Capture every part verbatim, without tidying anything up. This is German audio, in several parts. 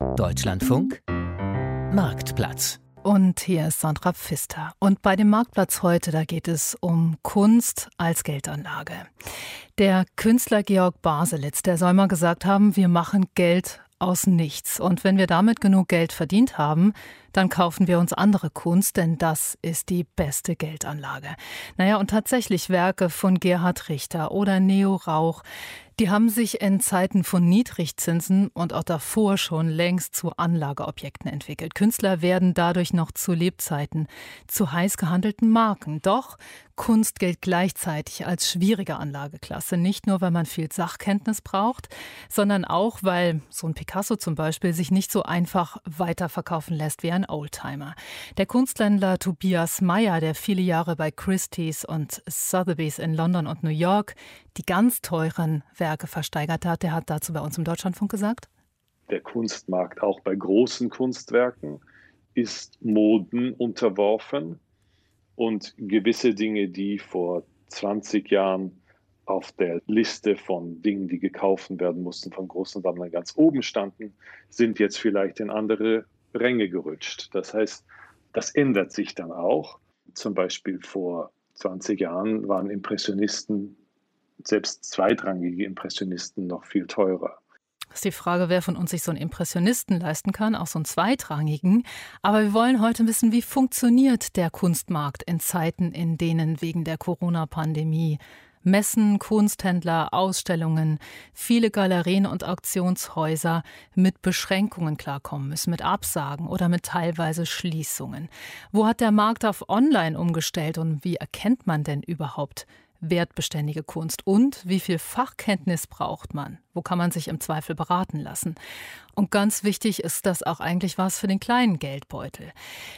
Deutschlandfunk Marktplatz. Und hier ist Sandra Pfister. Und bei dem Marktplatz heute, da geht es um Kunst als Geldanlage. Der Künstler Georg Baselitz, der soll mal gesagt haben, wir machen Geld aus nichts. Und wenn wir damit genug Geld verdient haben, dann kaufen wir uns andere Kunst, denn das ist die beste Geldanlage. Naja, und tatsächlich Werke von Gerhard Richter oder Neo Rauch, die haben sich in Zeiten von Niedrigzinsen und auch davor schon längst zu Anlageobjekten entwickelt. Künstler werden dadurch noch zu Lebzeiten zu heiß gehandelten Marken. Doch Kunst gilt gleichzeitig als schwierige Anlageklasse. Nicht nur, weil man viel Sachkenntnis braucht, sondern auch, weil so ein Picasso zum Beispiel sich nicht so einfach weiterverkaufen lässt wie ein Oldtimer. Der Kunsthändler Tobias Meyer, der viele Jahre bei Christie's und Sotheby's in London und New York die ganz teuren Werke versteigert hat, der hat dazu bei uns im Deutschlandfunk gesagt: Der Kunstmarkt auch bei großen Kunstwerken ist Moden unterworfen und gewisse Dinge, die vor zwanzig Jahren auf der Liste von Dingen, die gekauft werden mussten, von großen Sammlern ganz oben standen, sind jetzt vielleicht in andere Ränge gerutscht. Das heißt, das ändert sich dann auch. Zum Beispiel vor zwanzig Jahren waren Impressionisten, selbst zweitrangige Impressionisten, noch viel teurer. Das ist die Frage, wer von uns sich so einen Impressionisten leisten kann, auch so einen zweitrangigen. Aber wir wollen heute wissen, wie funktioniert der Kunstmarkt in Zeiten, in denen wegen der Corona-Pandemie Messen, Kunsthändler, Ausstellungen, viele Galerien und Auktionshäuser mit Beschränkungen klarkommen müssen, mit Absagen oder mit teilweise Schließungen. Wo hat der Markt auf Online umgestellt und wie erkennt man denn überhaupt wertbeständige Kunst? Und wie viel Fachkenntnis braucht man? Wo kann man sich im Zweifel beraten lassen? Und ganz wichtig ist das auch eigentlich was für den kleinen Geldbeutel.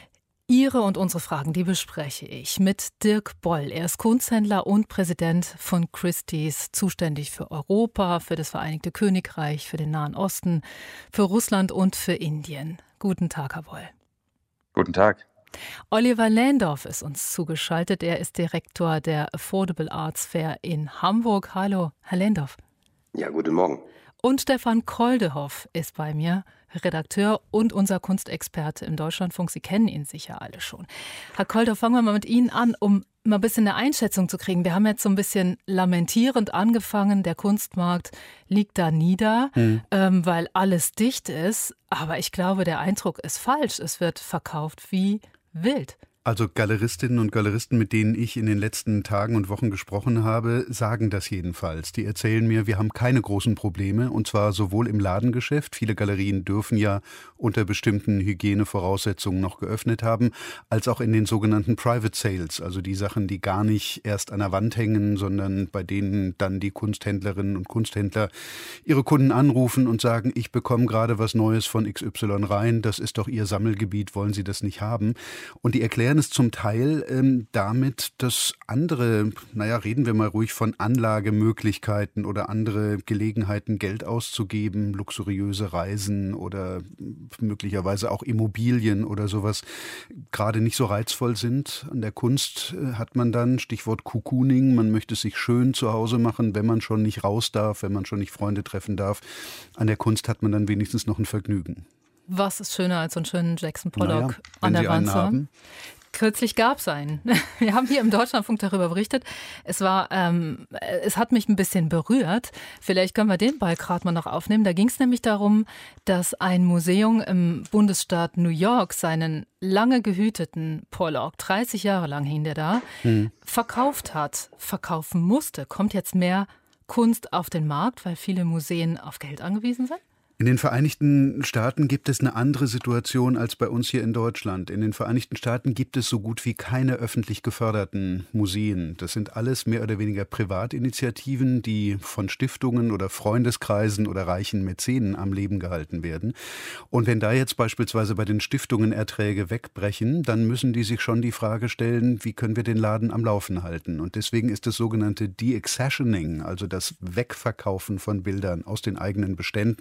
Ihre und unsere Fragen, die bespreche ich mit Dirk Boll. Er ist Kunsthändler und Präsident von Christie's, zuständig für Europa, für das Vereinigte Königreich, für den Nahen Osten, für Russland und für Indien. Guten Tag, Herr Boll. Guten Tag. Oliver Lehndorff ist uns zugeschaltet. Er ist Direktor der Affordable Arts Fair in Hamburg. Hallo, Herr Lehndorff. Ja, guten Morgen. Und Stefan Koldehoff ist bei mir, Redakteur und unser Kunstexperte im Deutschlandfunk. Sie kennen ihn sicher alle schon. Herr Koldehoff, fangen wir mal mit Ihnen an, um mal ein bisschen eine Einschätzung zu kriegen. Wir haben jetzt so ein bisschen lamentierend angefangen. Der Kunstmarkt liegt da nieder, hm. ähm, weil alles dicht ist. Aber ich glaube, der Eindruck ist falsch. Es wird verkauft wie wild. Also Galeristinnen und Galeristen, mit denen ich in den letzten Tagen und Wochen gesprochen habe, sagen das jedenfalls. Die erzählen mir, wir haben keine großen Probleme, und zwar sowohl im Ladengeschäft, viele Galerien dürfen ja unter bestimmten Hygienevoraussetzungen noch geöffnet haben, als auch in den sogenannten Private Sales, also die Sachen, die gar nicht erst an der Wand hängen, sondern bei denen dann die Kunsthändlerinnen und Kunsthändler ihre Kunden anrufen und sagen, ich bekomme gerade was Neues von X Y rein, das ist doch Ihr Sammelgebiet, wollen Sie das nicht haben? Und die erklären es zum Teil ähm, damit, dass andere, naja, reden wir mal ruhig von Anlagemöglichkeiten oder andere Gelegenheiten, Geld auszugeben, luxuriöse Reisen oder möglicherweise auch Immobilien oder sowas, gerade nicht so reizvoll sind. An der Kunst äh, hat man dann, Stichwort Cocooning, man möchte es sich schön zu Hause machen, wenn man schon nicht raus darf, wenn man schon nicht Freunde treffen darf. An der Kunst hat man dann wenigstens noch ein Vergnügen. Was ist schöner als so einen schönen Jackson Pollock naja, an der Sie Wand einen zu haben? haben? Kürzlich gab es einen. Wir haben hier im Deutschlandfunk darüber berichtet. Es war, ähm, es hat mich ein bisschen berührt. Vielleicht können wir den Ball gerade mal noch aufnehmen. Da ging es nämlich darum, dass ein Museum im Bundesstaat New York seinen lange gehüteten Pollock, dreißig Jahre lang hing der da, hm. verkauft hat, verkaufen musste. Kommt jetzt mehr Kunst auf den Markt, weil viele Museen auf Geld angewiesen sind? In den Vereinigten Staaten gibt es eine andere Situation als bei uns hier in Deutschland. In den Vereinigten Staaten gibt es so gut wie keine öffentlich geförderten Museen. Das sind alles mehr oder weniger Privatinitiativen, die von Stiftungen oder Freundeskreisen oder reichen Mäzenen am Leben gehalten werden. Und wenn da jetzt beispielsweise bei den Stiftungen Erträge wegbrechen, dann müssen die sich schon die Frage stellen, wie können wir den Laden am Laufen halten? Und deswegen ist das sogenannte De-Accessioning, also das Wegverkaufen von Bildern aus den eigenen Beständen,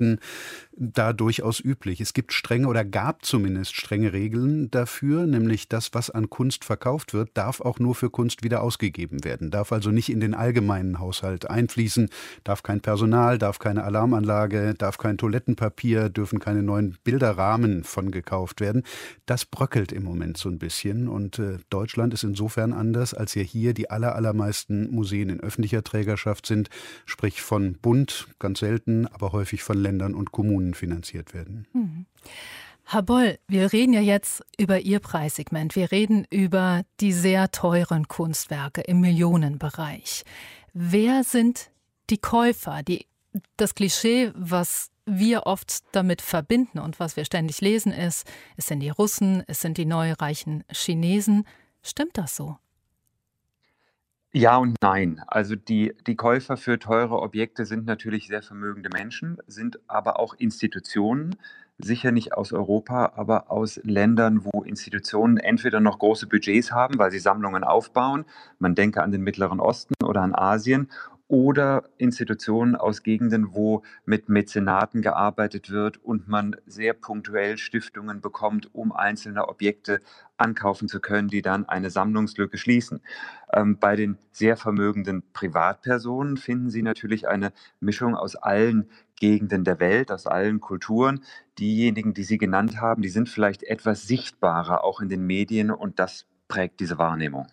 da durchaus üblich. Es gibt strenge oder gab zumindest strenge Regeln dafür, nämlich das, was an Kunst verkauft wird, darf auch nur für Kunst wieder ausgegeben werden, darf also nicht in den allgemeinen Haushalt einfließen, darf kein Personal, darf keine Alarmanlage, darf kein Toilettenpapier, dürfen keine neuen Bilderrahmen von gekauft werden. Das bröckelt im Moment so ein bisschen und äh, Deutschland ist insofern anders, als ja hier die aller, allermeisten Museen in öffentlicher Trägerschaft sind, sprich von Bund, ganz selten, aber häufig von Ländern und Kommunen finanziert werden. Mhm. Herr Boll, wir reden ja jetzt über Ihr Preissegment. Wir reden über die sehr teuren Kunstwerke im Millionenbereich. Wer sind die Käufer? Die, das Klischee, was wir oft damit verbinden und was wir ständig lesen, ist, es sind die Russen, es sind die neureichen Chinesen. Stimmt das so? Ja und nein. Also die, die Käufer für teure Objekte sind natürlich sehr vermögende Menschen, sind aber auch Institutionen, sicher nicht aus Europa, aber aus Ländern, wo Institutionen entweder noch große Budgets haben, weil sie Sammlungen aufbauen, man denke an den Mittleren Osten oder an Asien, oder Institutionen aus Gegenden, wo mit Mäzenaten gearbeitet wird und man sehr punktuell Stiftungen bekommt, um einzelne Objekte ankaufen zu können, die dann eine Sammlungslücke schließen. Ähm, bei den sehr vermögenden Privatpersonen finden Sie natürlich eine Mischung aus allen Gegenden der Welt, aus allen Kulturen. Diejenigen, die Sie genannt haben, die sind vielleicht etwas sichtbarer auch in den Medien und das prägt diese Wahrnehmung.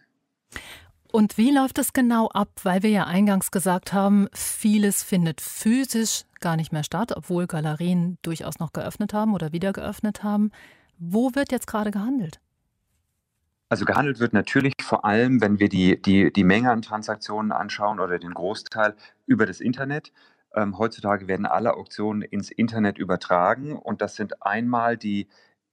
Und wie läuft es genau ab? Weil wir ja eingangs gesagt haben, vieles findet physisch gar nicht mehr statt, obwohl Galerien durchaus noch geöffnet haben oder wieder geöffnet haben. Wo wird jetzt gerade gehandelt? Also gehandelt wird natürlich vor allem, wenn wir die, die, die Menge an Transaktionen anschauen oder den Großteil über das Internet. Ähm, heutzutage werden alle Auktionen ins Internet übertragen und das sind einmal die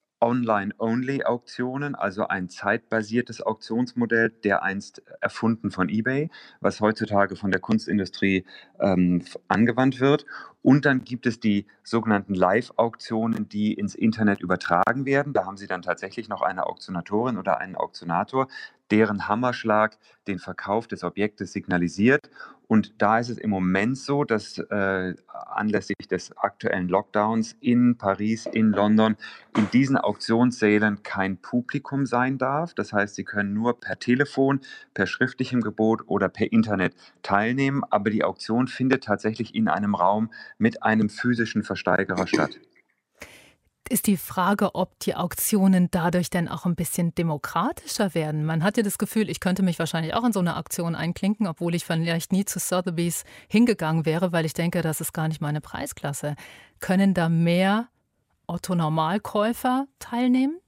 Online-Only-Auktionen, also ein zeitbasiertes Auktionsmodell, dereinst erfunden von eBay, was heutzutage von der Kunstindustrie ähm, angewandt wird. Und dann gibt es die sogenannten Live-Auktionen, die ins Internet übertragen werden. Da haben Sie dann tatsächlich noch eine Auktionatorin oder einen Auktionator, deren Hammerschlag den Verkauf des Objektes signalisiert. Und da ist es im Moment so, dass äh, anlässlich des aktuellen Lockdowns in Paris, in London, in diesen Auktionssälen kein Publikum sein darf. Das heißt, Sie können nur per Telefon, per schriftlichem Gebot oder per Internet teilnehmen. Aber die Auktion findet tatsächlich in einem Raum mit einem physischen Versteigerer statt. Ist die Frage, ob die Auktionen dadurch dann auch ein bisschen demokratischer werden. Man hat ja das Gefühl, ich könnte mich wahrscheinlich auch in so eine Auktion einklinken, obwohl ich vielleicht nie zu Sotheby's hingegangen wäre, weil ich denke, das ist gar nicht meine Preisklasse. Können da mehr Otto-Normalkäufer teilnehmen?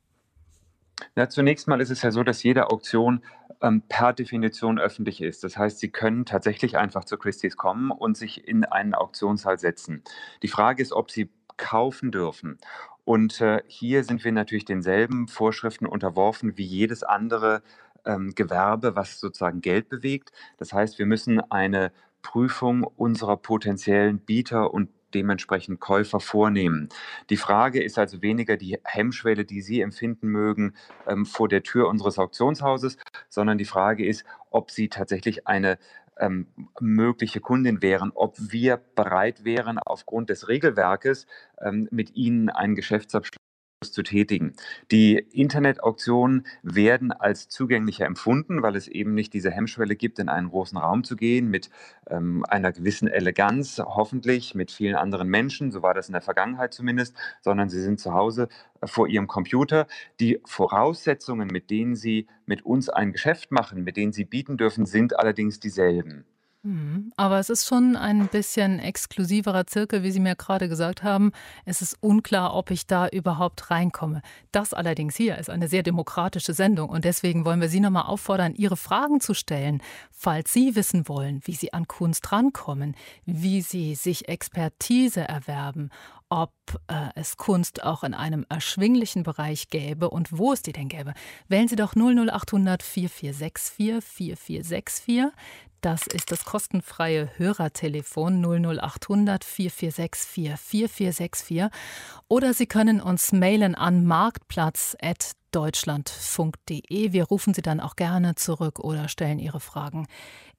Ja, zunächst mal ist es ja so, dass jede Auktion ähm, per Definition öffentlich ist. Das heißt, Sie können tatsächlich einfach zu Christie's kommen und sich in einen Auktionssaal setzen. Die Frage ist, ob Sie kaufen dürfen. Und äh, hier sind wir natürlich denselben Vorschriften unterworfen wie jedes andere ähm, Gewerbe, was sozusagen Geld bewegt. Das heißt, wir müssen eine Prüfung unserer potenziellen Bieter und dementsprechend Käufer vornehmen. Die Frage ist also weniger die Hemmschwelle, die Sie empfinden mögen, ähm, vor der Tür unseres Auktionshauses, sondern die Frage ist, ob Sie tatsächlich eine ähm, mögliche Kundin wären, ob wir bereit wären, aufgrund des Regelwerkes ähm, mit Ihnen einen Geschäftsabschluss zu tätigen. Die Internetauktionen werden als zugänglicher empfunden, weil es eben nicht diese Hemmschwelle gibt, in einen großen Raum zu gehen mit ähm, einer gewissen Eleganz, hoffentlich mit vielen anderen Menschen, so war das in der Vergangenheit zumindest, sondern sie sind zu Hause äh, vor ihrem Computer. Die Voraussetzungen, mit denen sie mit uns ein Geschäft machen, mit denen sie bieten dürfen, sind allerdings dieselben. Aber es ist schon ein bisschen exklusiverer Zirkel, wie Sie mir gerade gesagt haben. Es ist unklar, ob ich da überhaupt reinkomme. Das allerdings hier ist eine sehr demokratische Sendung und deswegen wollen wir Sie nochmal auffordern, Ihre Fragen zu stellen, falls Sie wissen wollen, wie Sie an Kunst rankommen, wie Sie sich Expertise erwerben, ob äh, es Kunst auch in einem erschwinglichen Bereich gäbe und wo es die denn gäbe. Wählen Sie doch null null acht hundert vier vier sechs vier vier vier sechs vier. Das ist das kostenfreie Hörertelefon null null acht hundert vier vier sechs vier vier vier sechs vier. Oder Sie können uns mailen an marktplatz at deutschlandfunk punkt de. Wir rufen Sie dann auch gerne zurück oder stellen Ihre Fragen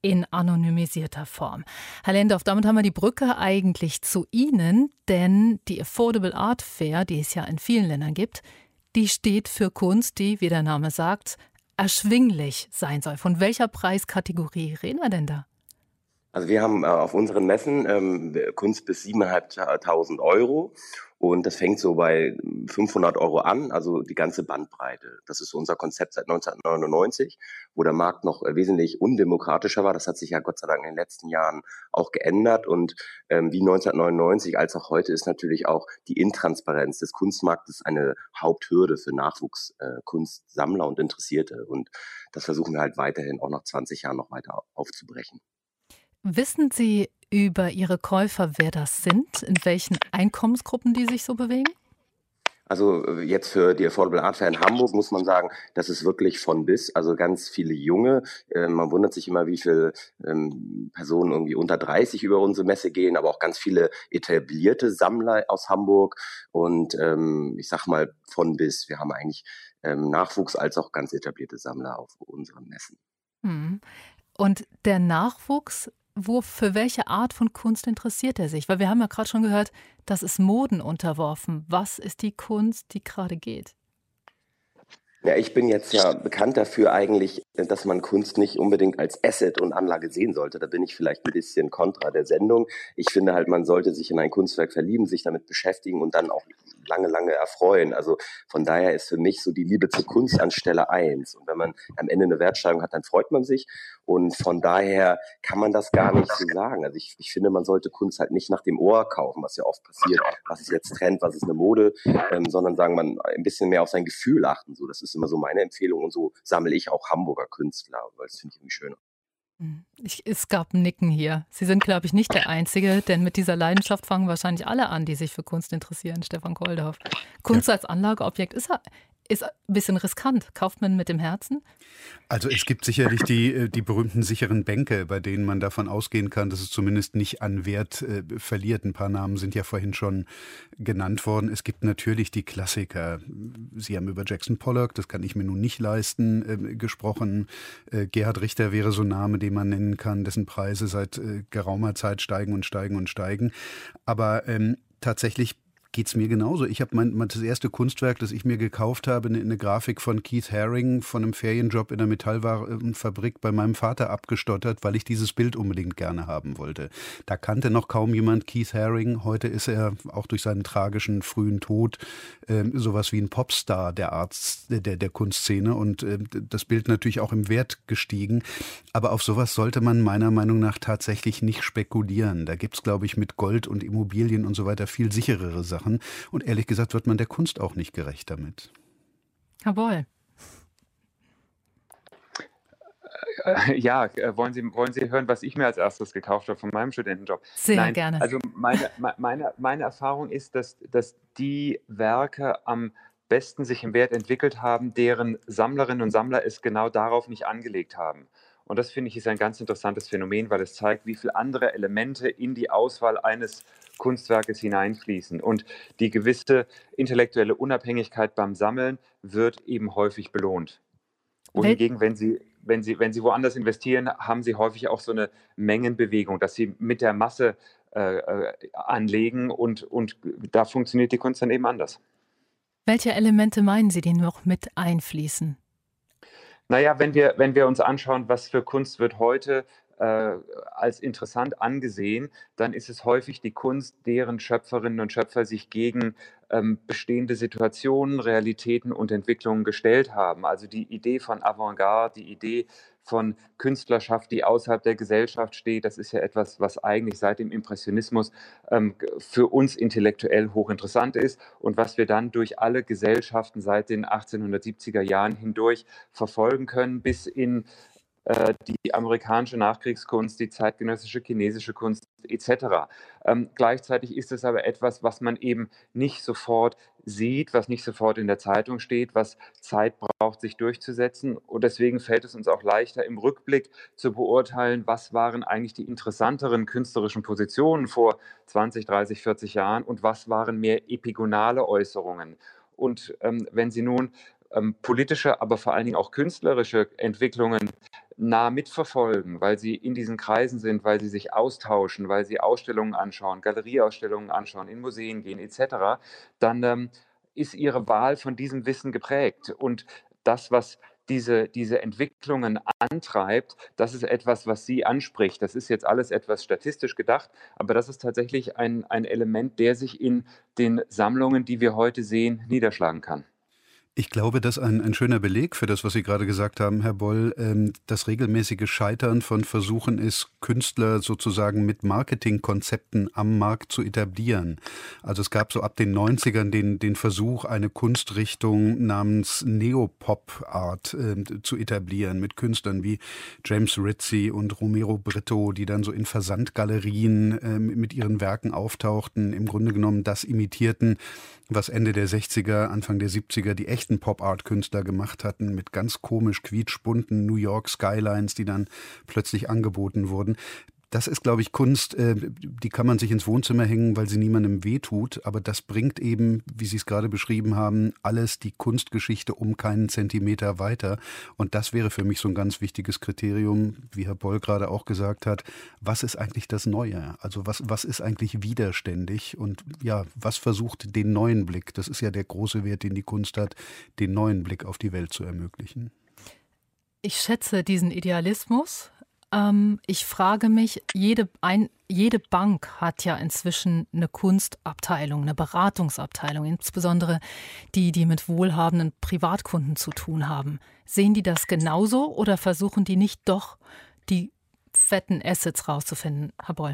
in anonymisierter Form. Herr Lehndorff, damit haben wir die Brücke eigentlich zu Ihnen, denn die Affordable Art Fair, die es ja in vielen Ländern gibt, die steht für Kunst, die, wie der Name sagt, erschwinglich sein soll. Von welcher Preiskategorie reden wir denn da? Also wir haben äh, auf unseren Messen ähm, Kunst bis siebentausendfünfhundert Euro und das fängt so bei fünfhundert Euro an, also die ganze Bandbreite. Das ist unser Konzept seit neunzehnhundertneunundneunzig, wo der Markt noch äh, wesentlich undemokratischer war. Das hat sich ja Gott sei Dank in den letzten Jahren auch geändert und ähm, wie neunzehnhundertneunundneunzig als auch heute ist natürlich auch die Intransparenz des Kunstmarktes eine Haupthürde für Nachwuchskunstsammler äh, und Interessierte und das versuchen wir halt weiterhin auch nach zwanzig Jahren noch weiter aufzubrechen. Wissen Sie über Ihre Käufer, wer das sind, in welchen Einkommensgruppen die sich so bewegen? Also jetzt für die Affordable Art Fair in Hamburg muss man sagen, das ist wirklich von bis, also ganz viele Junge. Äh, man wundert sich immer, wie viele ähm, Personen irgendwie unter dreißig über unsere Messe gehen, aber auch ganz viele etablierte Sammler aus Hamburg und ähm, ich sag mal von bis. Wir haben eigentlich ähm, Nachwuchs als auch ganz etablierte Sammler auf unseren Messen. Hm. Und der Nachwuchs, wo, für welche Art von Kunst interessiert er sich? Weil wir haben ja gerade schon gehört, das ist Moden unterworfen. Was ist die Kunst, die gerade geht? Ja, ich bin jetzt ja bekannt dafür eigentlich, dass man Kunst nicht unbedingt als Asset und Anlage sehen sollte. Da bin ich vielleicht ein bisschen kontra der Sendung. Ich finde halt, man sollte sich in ein Kunstwerk verlieben, sich damit beschäftigen und dann auch lange, lange erfreuen. Also von daher ist für mich so die Liebe zur Kunst an Stelle eins. Und wenn man am Ende eine Wertsteigerung hat, dann freut man sich. Und von daher kann man das gar nicht so sagen. Also ich, ich finde, man sollte Kunst halt nicht nach dem Ohr kaufen, was ja oft passiert. Was ist jetzt Trend, was ist eine Mode, ähm, sondern sagen, man ein bisschen mehr auf sein Gefühl achten. So, das ist immer so meine Empfehlung und so sammle ich auch Hamburger Künstler, weil das finde ich irgendwie schöner. Ich, es gab ein Nicken hier. Sie sind, glaube ich, nicht der Einzige, denn mit dieser Leidenschaft fangen wahrscheinlich alle an, die sich für Kunst interessieren, Stefan Koldorf. Kunst ja. als Anlageobjekt ist, ist ein bisschen riskant. Kauft man mit dem Herzen? Also es gibt sicherlich die, die berühmten sicheren Bänke, bei denen man davon ausgehen kann, dass es zumindest nicht an Wert äh, verliert. Ein paar Namen sind ja vorhin schon genannt worden. Es gibt natürlich die Klassiker. Sie haben über Jackson Pollock, das kann ich mir nun nicht leisten, äh, gesprochen. Äh, Gerhard Richter wäre so ein Name, den man nennen kann, dessen Preise seit äh, geraumer Zeit steigen und steigen und steigen. Aber ähm, tatsächlich geht's mir genauso. Ich habe mein, mein das erste Kunstwerk, das ich mir gekauft habe, eine, eine Grafik von Keith Haring von einem Ferienjob in der Metallwarenfabrik bei meinem Vater abgestottert, weil ich dieses Bild unbedingt gerne haben wollte. Da kannte noch kaum jemand Keith Haring. Heute ist er auch durch seinen tragischen frühen Tod äh, sowas wie ein Popstar der Arts, der, der Kunstszene und äh, das Bild natürlich auch im Wert gestiegen. Aber auf sowas sollte man meiner Meinung nach tatsächlich nicht spekulieren. Da gibt's, glaube ich, mit Gold und Immobilien und so weiter viel sicherere Sachen. Und ehrlich gesagt wird man der Kunst auch nicht gerecht damit. Herr Boll. Ja, wollen Sie, wollen Sie hören, was ich mir als erstes gekauft habe von meinem Studentenjob? Sehr Nein, gerne. Also meine, meine, meine Erfahrung ist, dass, dass die Werke am besten sich im Wert entwickelt haben, deren Sammlerinnen und Sammler es genau darauf nicht angelegt haben. Und das, finde ich, ist ein ganz interessantes Phänomen, weil es zeigt, wie viele andere Elemente in die Auswahl eines Kunstwerkes hineinfließen. Und die gewisse intellektuelle Unabhängigkeit beim Sammeln wird eben häufig belohnt. Wohingegen, wenn Sie, wenn Sie, wenn Sie woanders investieren, haben Sie häufig auch so eine Mengenbewegung, dass Sie mit der Masse äh, anlegen und, und da funktioniert die Kunst dann eben anders. Welche Elemente meinen Sie, die noch mit einfließen? Naja, wenn wir, wenn wir uns anschauen, was für Kunst wird heute äh, als interessant angesehen, dann ist es häufig die Kunst, deren Schöpferinnen und Schöpfer sich gegen ähm, bestehende Situationen, Realitäten und Entwicklungen gestellt haben. Also die Idee von Avantgarde, die Idee von Künstlerschaft, die außerhalb der Gesellschaft steht, das ist ja etwas, was eigentlich seit dem Impressionismus ähm, für uns intellektuell hochinteressant ist und was wir dann durch alle Gesellschaften seit den achtzehnhundertsiebziger Jahren hindurch verfolgen können, bis in äh, die amerikanische Nachkriegskunst, die zeitgenössische chinesische Kunst et cetera. Ähm, gleichzeitig ist es aber etwas, was man eben nicht sofort sieht, was nicht sofort in der Zeitung steht, was Zeit braucht, sich durchzusetzen. Und deswegen fällt es uns auch leichter, im Rückblick zu beurteilen, was waren eigentlich die interessanteren künstlerischen Positionen vor zwanzig, dreißig, vierzig Jahren und was waren mehr epigonale Äußerungen. Und ähm, wenn Sie nun ähm, politische, aber vor allen Dingen auch künstlerische Entwicklungen nah mitverfolgen, weil sie in diesen Kreisen sind, weil sie sich austauschen, weil sie Ausstellungen anschauen, Galerieausstellungen anschauen, in Museen gehen et cetera, dann ähm, ist ihre Wahl von diesem Wissen geprägt. Und das, was diese, diese Entwicklungen antreibt, das ist etwas, was sie anspricht. Das ist jetzt alles etwas statistisch gedacht, aber das ist tatsächlich ein, ein Element, der sich in den Sammlungen, die wir heute sehen, niederschlagen kann. Ich glaube, dass ein, ein schöner Beleg für das, was Sie gerade gesagt haben, Herr Boll, ähm, das regelmäßige Scheitern von Versuchen ist, Künstler sozusagen mit Marketingkonzepten am Markt zu etablieren. Also es gab so ab den neunzigern den, den Versuch, eine Kunstrichtung namens Neopop-Art äh, zu etablieren, mit Künstlern wie James Ritchie und Romero Britto, die dann so in Versandgalerien äh, mit ihren Werken auftauchten, im Grunde genommen das imitierten, was Ende der sechziger, Anfang der siebziger die echten Pop-Art-Künstler gemacht hatten, mit ganz komisch quietschbunten New York Skylines, die dann plötzlich angeboten wurden. Das ist, glaube ich, Kunst, äh, die kann man sich ins Wohnzimmer hängen, weil sie niemandem wehtut. Aber das bringt eben, wie Sie es gerade beschrieben haben, alles die Kunstgeschichte um keinen Zentimeter weiter. Und das wäre für mich so ein ganz wichtiges Kriterium, wie Herr Boll gerade auch gesagt hat. Was ist eigentlich das Neue? Also was, was ist eigentlich widerständig? Und ja, was versucht den neuen Blick? Das ist ja der große Wert, den die Kunst hat, den neuen Blick auf die Welt zu ermöglichen. Ich schätze diesen Idealismus. Ich frage mich, jede, ein, jede Bank hat ja inzwischen eine Kunstabteilung, eine Beratungsabteilung, insbesondere die, die mit wohlhabenden Privatkunden zu tun haben. Sehen die das genauso oder versuchen die nicht doch, die fetten Assets rauszufinden, Herr Boll?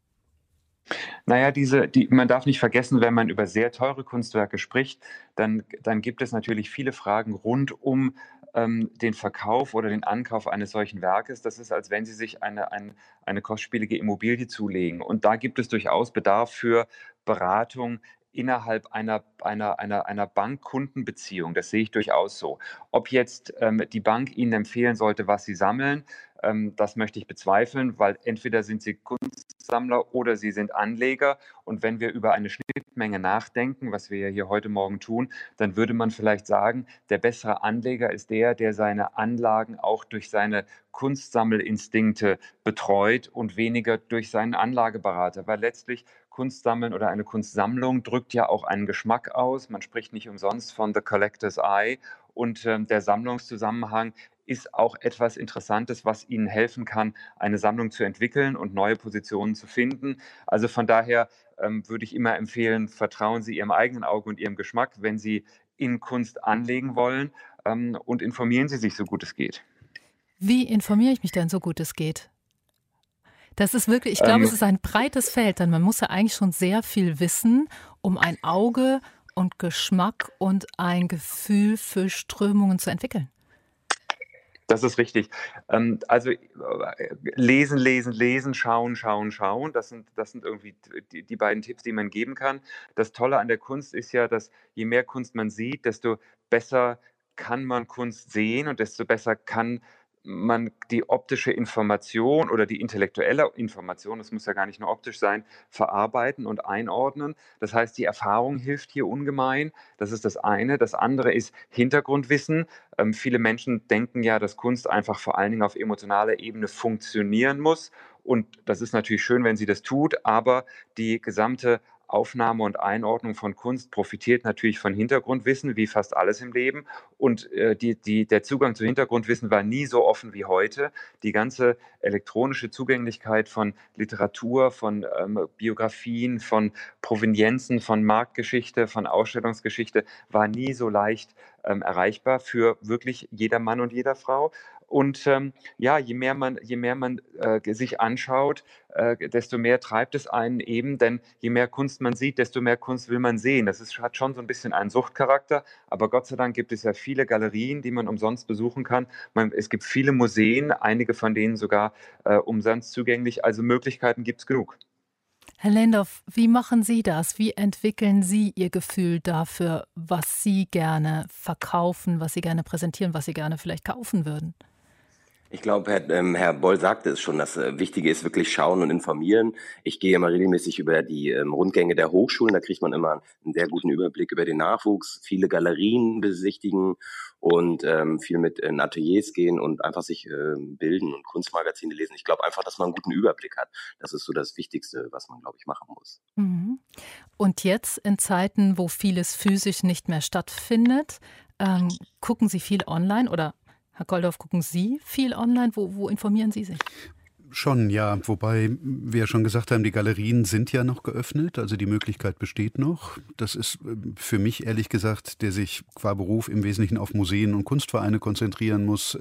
Naja, diese, die, man darf nicht vergessen, wenn man über sehr teure Kunstwerke spricht, dann, dann gibt es natürlich viele Fragen rund um ähm, den Verkauf oder den Ankauf eines solchen Werkes. Das ist, als wenn Sie sich eine, eine, eine kostspielige Immobilie zulegen. Und da gibt es durchaus Bedarf für Beratung innerhalb einer, einer, einer, einer Bank-Kunden-Beziehung. Das sehe ich durchaus so. Ob jetzt ähm, die Bank Ihnen empfehlen sollte, was Sie sammeln, ähm, das möchte ich bezweifeln, weil entweder sind Sie Kunstsammler oder Sie sind Anleger. Und wenn wir über eine Schnittmenge nachdenken, was wir ja hier heute Morgen tun, dann würde man vielleicht sagen, der bessere Anleger ist der, der seine Anlagen auch durch seine Kunstsammelinstinkte betreut und weniger durch seinen Anlageberater, weil letztlich Kunstsammeln oder eine Kunstsammlung drückt ja auch einen Geschmack aus. Man spricht nicht umsonst von The Collector's Eye und ähm, der Sammlungszusammenhang ist auch etwas Interessantes, was Ihnen helfen kann, eine Sammlung zu entwickeln und neue Positionen zu finden. Also von daher ähm, würde ich immer empfehlen, vertrauen Sie Ihrem eigenen Auge und Ihrem Geschmack, wenn Sie in Kunst anlegen wollen, ähm, und informieren Sie sich so gut es geht. Wie informiere ich mich denn so gut es geht? Das ist wirklich, ich glaube, ähm, es ist ein breites Feld, denn man muss ja eigentlich schon sehr viel wissen, um ein Auge und Geschmack und ein Gefühl für Strömungen zu entwickeln. Das ist richtig. Ähm, also lesen, lesen, lesen, schauen, schauen, schauen. Das sind, das sind irgendwie die, die beiden Tipps, die man geben kann. Das Tolle an der Kunst ist ja, dass je mehr Kunst man sieht, desto besser kann man Kunst sehen und desto besser kann man die optische Information oder die intellektuelle Information, das muss ja gar nicht nur optisch sein, verarbeiten und einordnen. Das heißt, die Erfahrung hilft hier ungemein. Das ist das eine. Das andere ist Hintergrundwissen. Ähm, viele Menschen denken ja, dass Kunst einfach vor allen Dingen auf emotionaler Ebene funktionieren muss. Und das ist natürlich schön, wenn sie das tut, aber die gesamte Aufnahme und Einordnung von Kunst profitiert natürlich von Hintergrundwissen, wie fast alles im Leben. Und äh, die, die, der Zugang zu Hintergrundwissen war nie so offen wie heute. Die ganze elektronische Zugänglichkeit von Literatur, von ähm, Biografien, von Provenienzen, von Marktgeschichte, von Ausstellungsgeschichte war nie so leicht ähm, erreichbar für wirklich jeder Mann und jeder Frau. Und ähm, ja, je mehr man, je mehr man äh, sich anschaut, äh, desto mehr treibt es einen eben, denn je mehr Kunst man sieht, desto mehr Kunst will man sehen. Das ist, hat schon so ein bisschen einen Suchtcharakter, aber Gott sei Dank gibt es ja viele Galerien, die man umsonst besuchen kann. Man, es gibt viele Museen, einige von denen sogar äh, umsonst zugänglich, also Möglichkeiten gibt es genug. Herr Lehndorff, wie machen Sie das? Wie entwickeln Sie Ihr Gefühl dafür, was Sie gerne verkaufen, was Sie gerne präsentieren, was Sie gerne vielleicht kaufen würden? Ich glaube, Herr, ähm, Herr Boll sagte es schon, das äh, Wichtige ist wirklich schauen und informieren. Ich gehe immer regelmäßig über die ähm, Rundgänge der Hochschulen, da kriegt man immer einen sehr guten Überblick über den Nachwuchs, viele Galerien besichtigen und ähm, viel mit in Ateliers gehen und einfach sich äh, bilden und Kunstmagazine lesen. Ich glaube einfach, dass man einen guten Überblick hat. Das ist so das Wichtigste, was man, glaube ich, machen muss. Mhm. Und jetzt in Zeiten, wo vieles physisch nicht mehr stattfindet, ähm, gucken Sie viel online oder Herr Goldorf, gucken Sie viel online? Wo, wo informieren Sie sich? Schon, ja. Wobei wir ja schon gesagt haben, die Galerien sind ja noch geöffnet, also die Möglichkeit besteht noch. Das ist für mich ehrlich gesagt, der sich qua Beruf im Wesentlichen auf Museen und Kunstvereine konzentrieren muss,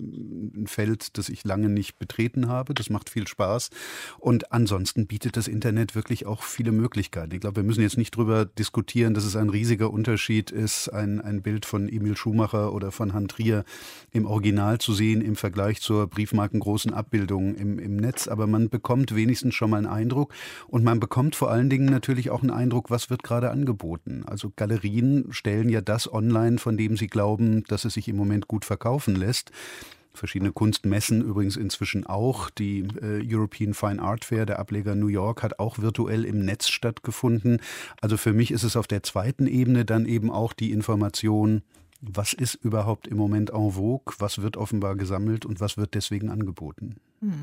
ein Feld, das ich lange nicht betreten habe. Das macht viel Spaß. Und ansonsten bietet das Internet wirklich auch viele Möglichkeiten. Ich glaube, wir müssen jetzt nicht drüber diskutieren, dass es ein riesiger Unterschied ist, ein, ein Bild von Emil Schumacher oder von Han Trier im Original zu sehen im Vergleich zur briefmarkengroßen Abbildung im im Netz, aber man bekommt wenigstens schon mal einen Eindruck und man bekommt vor allen Dingen natürlich auch einen Eindruck, was wird gerade angeboten. Also Galerien stellen ja das online, von dem sie glauben, dass es sich im Moment gut verkaufen lässt. Verschiedene Kunstmessen übrigens inzwischen auch. Die äh, European Fine Art Fair, der Ableger New York, hat auch virtuell im Netz stattgefunden. Also für mich ist es auf der zweiten Ebene dann eben auch die Information, was ist überhaupt im Moment en vogue, was wird offenbar gesammelt und was wird deswegen angeboten.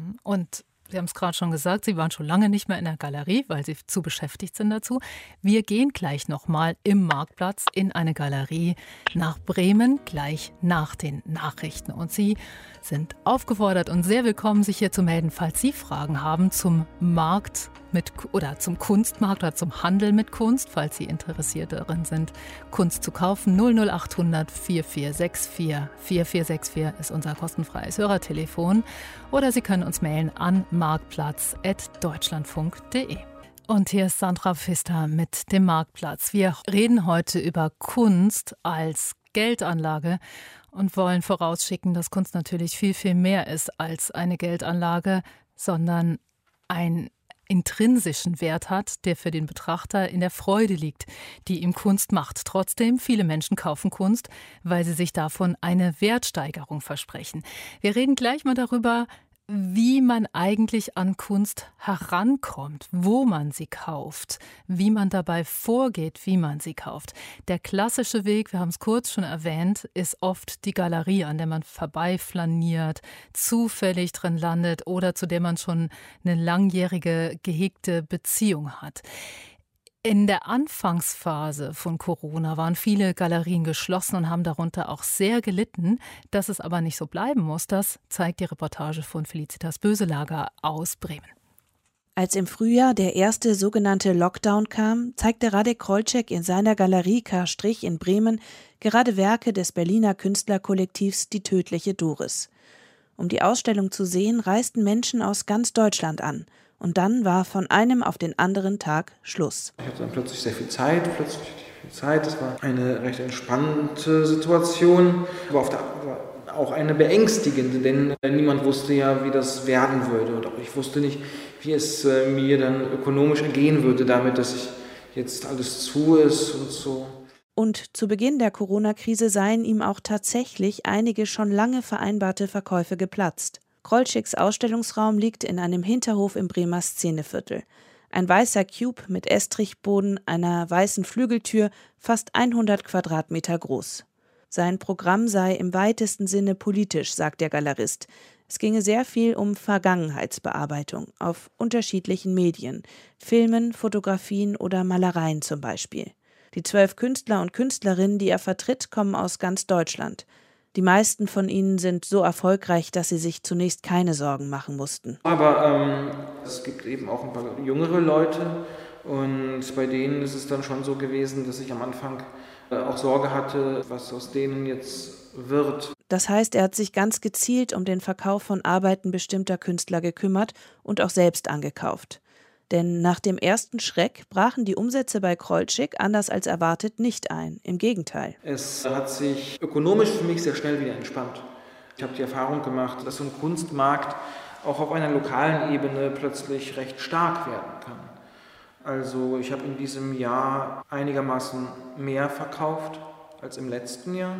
Und Sie haben es gerade schon gesagt, Sie waren schon lange nicht mehr in der Galerie, weil Sie zu beschäftigt sind dazu. Wir gehen gleich nochmal im Marktplatz in eine Galerie nach Bremen, gleich nach den Nachrichten. Und Sie sind aufgefordert und sehr willkommen, sich hier zu melden, falls Sie Fragen haben zum Markt mit oder zum Kunstmarkt oder zum Handel mit Kunst, falls Sie interessiert darin sind, Kunst zu kaufen. null null acht hundert vier vier sechs vier vier vier sechs vier ist unser kostenfreies Hörertelefon. Oder Sie können uns mailen an marktplatz at deutschlandfunk punkt de. Und hier ist Sandra Pfister mit dem Marktplatz. Wir reden heute über Kunst als Geldanlage und wollen vorausschicken, dass Kunst natürlich viel, viel mehr ist als eine Geldanlage, sondern einen intrinsischen Wert hat, der für den Betrachter in der Freude liegt, die ihm Kunst macht. Trotzdem, viele Menschen kaufen Kunst, weil sie sich davon eine Wertsteigerung versprechen. Wir reden gleich mal darüber, wie man eigentlich an Kunst herankommt, wo man sie kauft, wie man dabei vorgeht, wie man sie kauft. Der klassische Weg, wir haben es kurz schon erwähnt, ist oft die Galerie, an der man vorbeiflaniert, zufällig drin landet oder zu der man schon eine langjährige gehegte Beziehung hat. In der Anfangsphase von Corona waren viele Galerien geschlossen und haben darunter auch sehr gelitten. Dass es aber nicht so bleiben muss, das zeigt die Reportage von Felicitas Böselager aus Bremen. Als im Frühjahr der erste sogenannte Lockdown kam, zeigte Radek Krolczek in seiner Galerie K' in Bremen gerade Werke des Berliner Künstlerkollektivs Die tödliche Doris. Um die Ausstellung zu sehen, reisten Menschen aus ganz Deutschland an. Und dann war von einem auf den anderen Tag Schluss. Ich hatte dann plötzlich sehr viel Zeit, plötzlich viel Zeit. Es war eine recht entspannte Situation, aber auf der, auch eine beängstigende, denn niemand wusste ja, wie das werden würde. Und auch ich wusste nicht, wie es mir dann ökonomisch ergehen würde, damit, dass ich jetzt alles zu ist und so. Und zu Beginn der Corona-Krise seien ihm auch tatsächlich einige schon lange vereinbarte Verkäufe geplatzt. Krolczeks Ausstellungsraum liegt in einem Hinterhof im Bremer Szeneviertel. Ein weißer Cube mit Estrichboden, einer weißen Flügeltür, fast hundert Quadratmeter groß. Sein Programm sei im weitesten Sinne politisch, sagt der Galerist. Es ginge sehr viel um Vergangenheitsbearbeitung auf unterschiedlichen Medien, Filmen, Fotografien oder Malereien zum Beispiel. Die zwölf Künstler und Künstlerinnen, die er vertritt, kommen aus ganz Deutschland. Die meisten von ihnen sind so erfolgreich, dass sie sich zunächst keine Sorgen machen mussten. Aber ähm, es gibt eben auch ein paar jüngere Leute und bei denen ist es dann schon so gewesen, dass ich am Anfang äh, auch Sorge hatte, was aus denen jetzt wird. Das heißt, er hat sich ganz gezielt um den Verkauf von Arbeiten bestimmter Künstler gekümmert und auch selbst angekauft. Denn nach dem ersten Schreck brachen die Umsätze bei Krolczek anders als erwartet nicht ein. Im Gegenteil. Es hat sich ökonomisch für mich sehr schnell wieder entspannt. Ich habe die Erfahrung gemacht, dass so ein Kunstmarkt auch auf einer lokalen Ebene plötzlich recht stark werden kann. Also ich habe in diesem Jahr einigermaßen mehr verkauft als im letzten Jahr.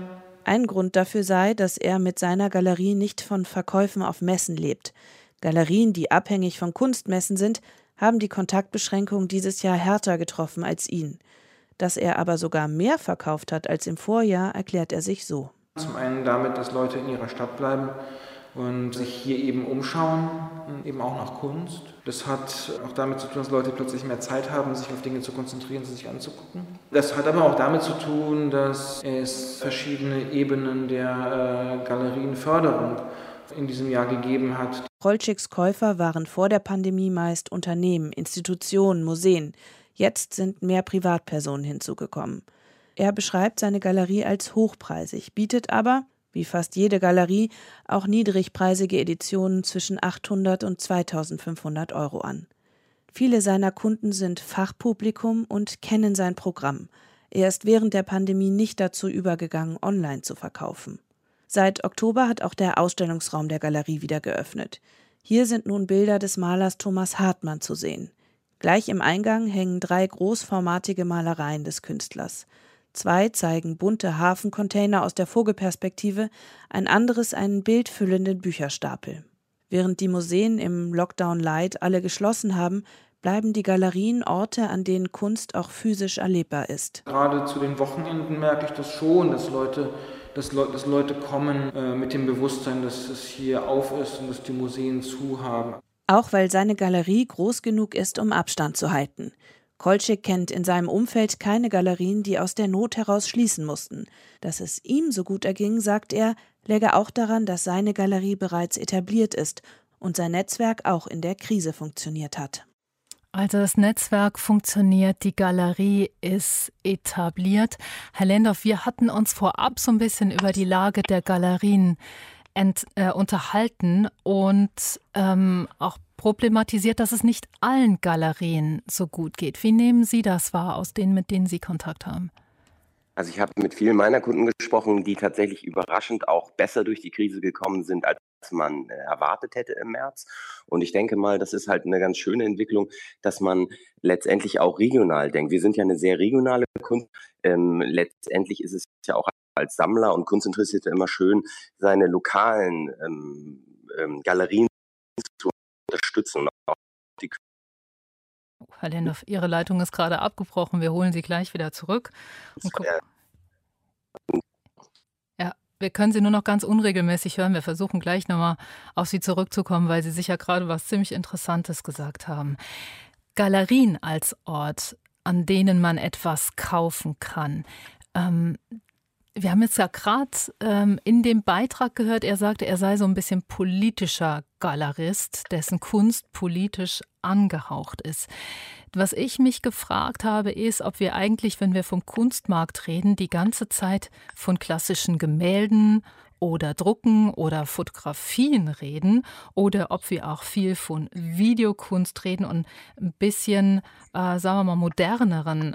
Ein Grund dafür sei, dass er mit seiner Galerie nicht von Verkäufen auf Messen lebt. Galerien, die abhängig von Kunstmessen sind, haben die Kontaktbeschränkungen dieses Jahr härter getroffen als ihn. Dass er aber sogar mehr verkauft hat als im Vorjahr, erklärt er sich so. Zum einen damit, dass Leute in ihrer Stadt bleiben und sich hier eben umschauen, eben auch nach Kunst. Das hat auch damit zu tun, dass Leute plötzlich mehr Zeit haben, sich auf Dinge zu konzentrieren, sie sich anzugucken. Das hat aber auch damit zu tun, dass es verschiedene Ebenen der äh, Galerienförderung in diesem Jahr gegeben hat. Krolczyks Käufer waren vor der Pandemie meist Unternehmen, Institutionen, Museen. Jetzt sind mehr Privatpersonen hinzugekommen. Er beschreibt seine Galerie als hochpreisig, bietet aber, wie fast jede Galerie, auch niedrigpreisige Editionen zwischen achthundert und zweitausendfünfhundert Euro an. Viele seiner Kunden sind Fachpublikum und kennen sein Programm. Er ist während der Pandemie nicht dazu übergegangen, online zu verkaufen. Seit Oktober hat auch der Ausstellungsraum der Galerie wieder geöffnet. Hier sind nun Bilder des Malers Thomas Hartmann zu sehen. Gleich im Eingang hängen drei großformatige Malereien des Künstlers. Zwei zeigen bunte Hafencontainer aus der Vogelperspektive, ein anderes einen bildfüllenden Bücherstapel. Während die Museen im Lockdown Light alle geschlossen haben, bleiben die Galerien Orte, an denen Kunst auch physisch erlebbar ist. Gerade zu den Wochenenden merke ich das schon, dass Leute, dass Le- dass Leute kommen äh, mit dem Bewusstsein, dass es hier auf ist und dass die Museen zu haben. Auch weil seine Galerie groß genug ist, um Abstand zu halten. Krolczyk kennt in seinem Umfeld keine Galerien, die aus der Not heraus schließen mussten. Dass es ihm so gut erging, sagt er, läge auch daran, dass seine Galerie bereits etabliert ist und sein Netzwerk auch in der Krise funktioniert hat. Also das Netzwerk funktioniert, die Galerie ist etabliert. Herr Lendorf, wir hatten uns vorab so ein bisschen über die Lage der Galerien ent, äh, unterhalten und ähm, auch problematisiert, dass es nicht allen Galerien so gut geht. Wie nehmen Sie das wahr, aus denen, mit denen Sie Kontakt haben? Also ich habe mit vielen meiner Kunden gesprochen, die tatsächlich überraschend auch besser durch die Krise gekommen sind, als man erwartet hätte im März. Und ich denke mal, das ist halt eine ganz schöne Entwicklung, dass man letztendlich auch regional denkt. Wir sind ja eine sehr regionale Kunst. Ähm, letztendlich ist es ja auch als Sammler und Kunstinteressierter immer schön, seine lokalen ähm, ähm, Galerien zu unterstützen. Und auch die Herr Lendorf, Ihre Leitung ist gerade abgebrochen. Wir holen Sie gleich wieder zurück. Und gucken. Ja, wir können Sie nur noch ganz unregelmäßig hören. Wir versuchen gleich nochmal auf Sie zurückzukommen, weil Sie sicher gerade was ziemlich Interessantes gesagt haben. Galerien als Ort, an denen man etwas kaufen kann. Ähm, wir haben jetzt ja gerade ähm, in dem Beitrag gehört, er sagte, er sei so ein bisschen politischer Galerist, dessen Kunst politisch angehaucht ist. Was ich mich gefragt habe, ist, ob wir eigentlich, wenn wir vom Kunstmarkt reden, die ganze Zeit von klassischen Gemälden oder Drucken oder Fotografien reden oder ob wir auch viel von Videokunst reden und ein bisschen, äh, sagen wir mal, moderneren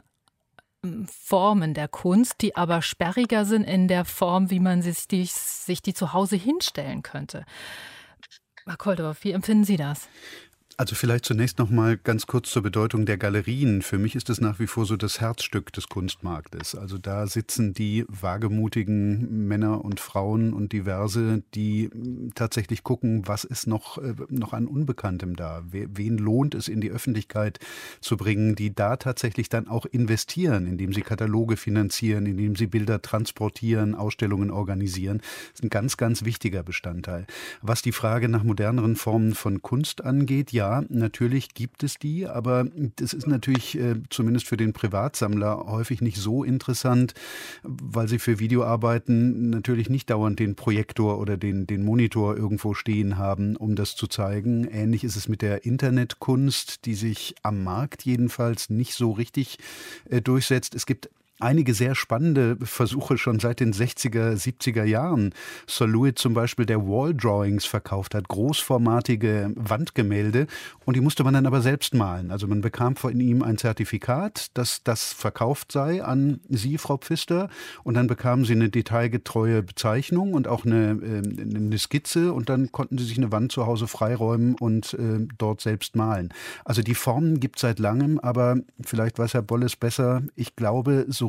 Formen der Kunst, die aber sperriger sind in der Form, wie man sich die, sich die zu Hause hinstellen könnte. Herr Kolldorf, wie empfinden Sie das? Also vielleicht zunächst noch mal ganz kurz zur Bedeutung der Galerien. Für mich ist es nach wie vor so das Herzstück des Kunstmarktes. Also da sitzen die wagemutigen Männer und Frauen und diverse, die tatsächlich gucken, was ist noch, noch an Unbekanntem da. Wen lohnt es in die Öffentlichkeit zu bringen, die da tatsächlich dann auch investieren, indem sie Kataloge finanzieren, indem sie Bilder transportieren, Ausstellungen organisieren. Das ist ein ganz, ganz wichtiger Bestandteil. Was die Frage nach moderneren Formen von Kunst angeht, ja, Ja, natürlich gibt es die, aber das ist natürlich äh, zumindest für den Privatsammler häufig nicht so interessant, weil sie für Videoarbeiten natürlich nicht dauernd den Projektor oder den, den Monitor irgendwo stehen haben, um das zu zeigen. Ähnlich ist es mit der Internetkunst, die sich am Markt jedenfalls nicht so richtig äh, durchsetzt. Es gibt einige sehr spannende Versuche schon seit den sechziger, siebziger Jahren. Sol LeWitt zum Beispiel, der Wall-Drawings verkauft hat, großformatige Wandgemälde, und die musste man dann aber selbst malen. Also man bekam von ihm ein Zertifikat, dass das verkauft sei an Sie, Frau Pfister, und dann bekamen Sie eine detailgetreue Bezeichnung und auch eine, äh, eine Skizze, und dann konnten Sie sich eine Wand zu Hause freiräumen und äh, dort selbst malen. Also die Formen gibt es seit langem, aber vielleicht weiß Herr Bolles besser, ich glaube, so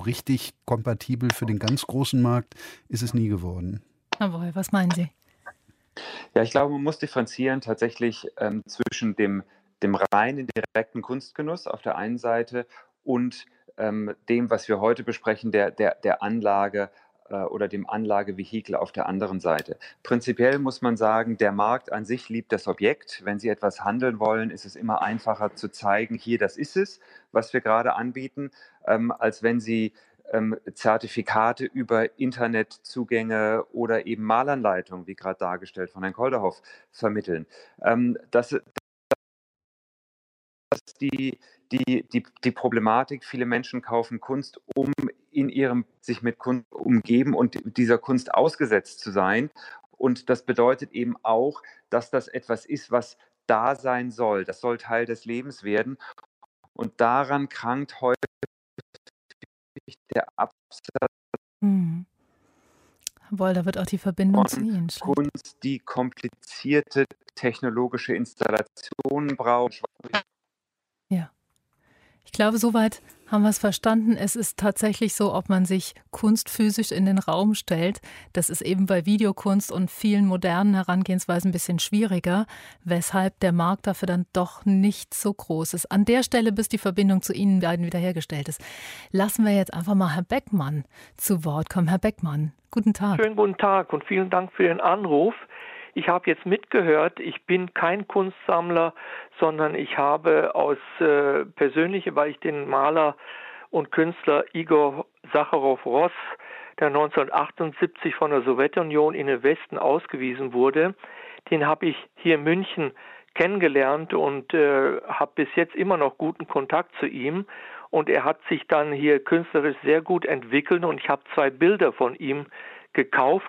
richtig kompatibel für den ganz großen Markt ist es nie geworden. Herr Woll, was meinen Sie? Ja, ich glaube, man muss differenzieren tatsächlich ähm, zwischen dem, dem reinen, direkten Kunstgenuss auf der einen Seite und ähm, dem, was wir heute besprechen, der, der, der Anlage äh, oder dem Anlagevehikel auf der anderen Seite. Prinzipiell muss man sagen, der Markt an sich liebt das Objekt. Wenn Sie etwas handeln wollen, ist es immer einfacher zu zeigen, hier, das ist es, was wir gerade anbieten, ähm, als wenn Sie ähm, Zertifikate über Internetzugänge oder eben Malanleitungen, wie gerade dargestellt von Herrn Kolderhoff, vermitteln. Ähm, das, das ist die, die, die, die Problematik. Viele Menschen kaufen Kunst, um in ihrem sich mit Kunst umgeben und dieser Kunst ausgesetzt zu sein. Und das bedeutet eben auch, dass das etwas ist, was da sein soll. Das soll Teil des Lebens werden. Und daran krankt heute der Absatz Hm. Herr Woll, da wird auch die Verbindung zu von Ihnen schlecht. Kunst, die komplizierte technologische Installationen braucht. Ja. Ich glaube, soweit haben wir es verstanden. Es ist tatsächlich so, ob man sich Kunst physisch in den Raum stellt. Das ist eben bei Videokunst und vielen modernen Herangehensweisen ein bisschen schwieriger, weshalb der Markt dafür dann doch nicht so groß ist. An der Stelle, bis die Verbindung zu Ihnen beiden wiederhergestellt ist, lassen wir jetzt einfach mal Herr Beckmann zu Wort kommen. Herr Beckmann, guten Tag. Schönen guten Tag und vielen Dank für den Anruf. Ich habe jetzt mitgehört, ich bin kein Kunstsammler, sondern ich habe aus äh, persönliche, weil ich den Maler und Künstler Igor Sacharow-Ross, der neunzehnhundertachtundsiebzig von der Sowjetunion in den Westen ausgewiesen wurde, den habe ich hier in München kennengelernt und äh, habe bis jetzt immer noch guten Kontakt zu ihm. Und er hat sich dann hier künstlerisch sehr gut entwickelt und ich habe zwei Bilder von ihm gekauft,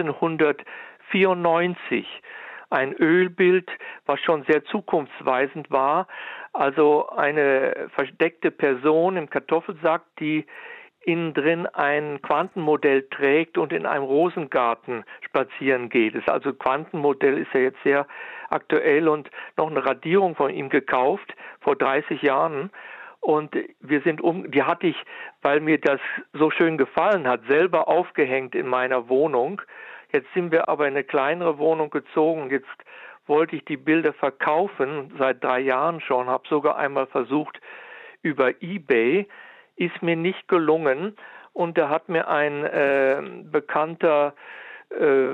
neunzehnhundertvierundneunzig. Ein Ölbild, was schon sehr zukunftsweisend war, also eine versteckte Person im Kartoffelsack, die innen drin ein Quantenmodell trägt und in einem Rosengarten spazieren geht. Das also Quantenmodell ist ja jetzt sehr aktuell und noch eine Radierung von ihm gekauft vor dreißig Jahren. Und wir sind um, die hatte ich, weil mir das so schön gefallen hat, selber aufgehängt in meiner Wohnung. Jetzt sind wir aber in eine kleinere Wohnung gezogen. Jetzt wollte ich die Bilder verkaufen, seit drei Jahren schon, habe sogar einmal versucht über eBay, ist mir nicht gelungen. Und da hat mir ein äh, bekannter äh,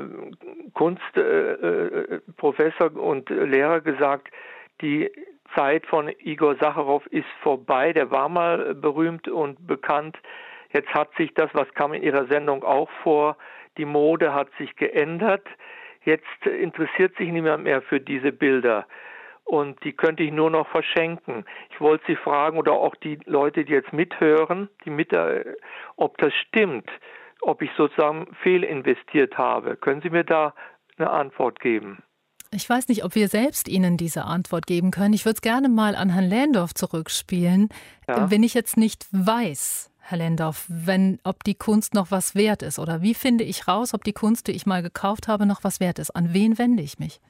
Kunstprofessor äh, und Lehrer gesagt, die Zeit von Igor Sacharow ist vorbei. Der war mal berühmt und bekannt. Jetzt hat sich das, was kam in Ihrer Sendung auch vor, die Mode hat sich geändert. Jetzt interessiert sich niemand mehr für diese Bilder. Und die könnte ich nur noch verschenken. Ich wollte Sie fragen, oder auch die Leute, die jetzt mithören, die mit, ob das stimmt, ob ich sozusagen fehlinvestiert habe. Können Sie mir da eine Antwort geben? Ich weiß nicht, ob wir selbst Ihnen diese Antwort geben können. Ich würde es gerne mal an Herrn Lehndorff zurückspielen. Ja. Wenn ich jetzt nicht weiß, Herr Lehndorff, wenn, ob die Kunst noch was wert ist, oder wie finde ich raus, ob die Kunst, die ich mal gekauft habe, noch was wert ist? An wen wende ich mich?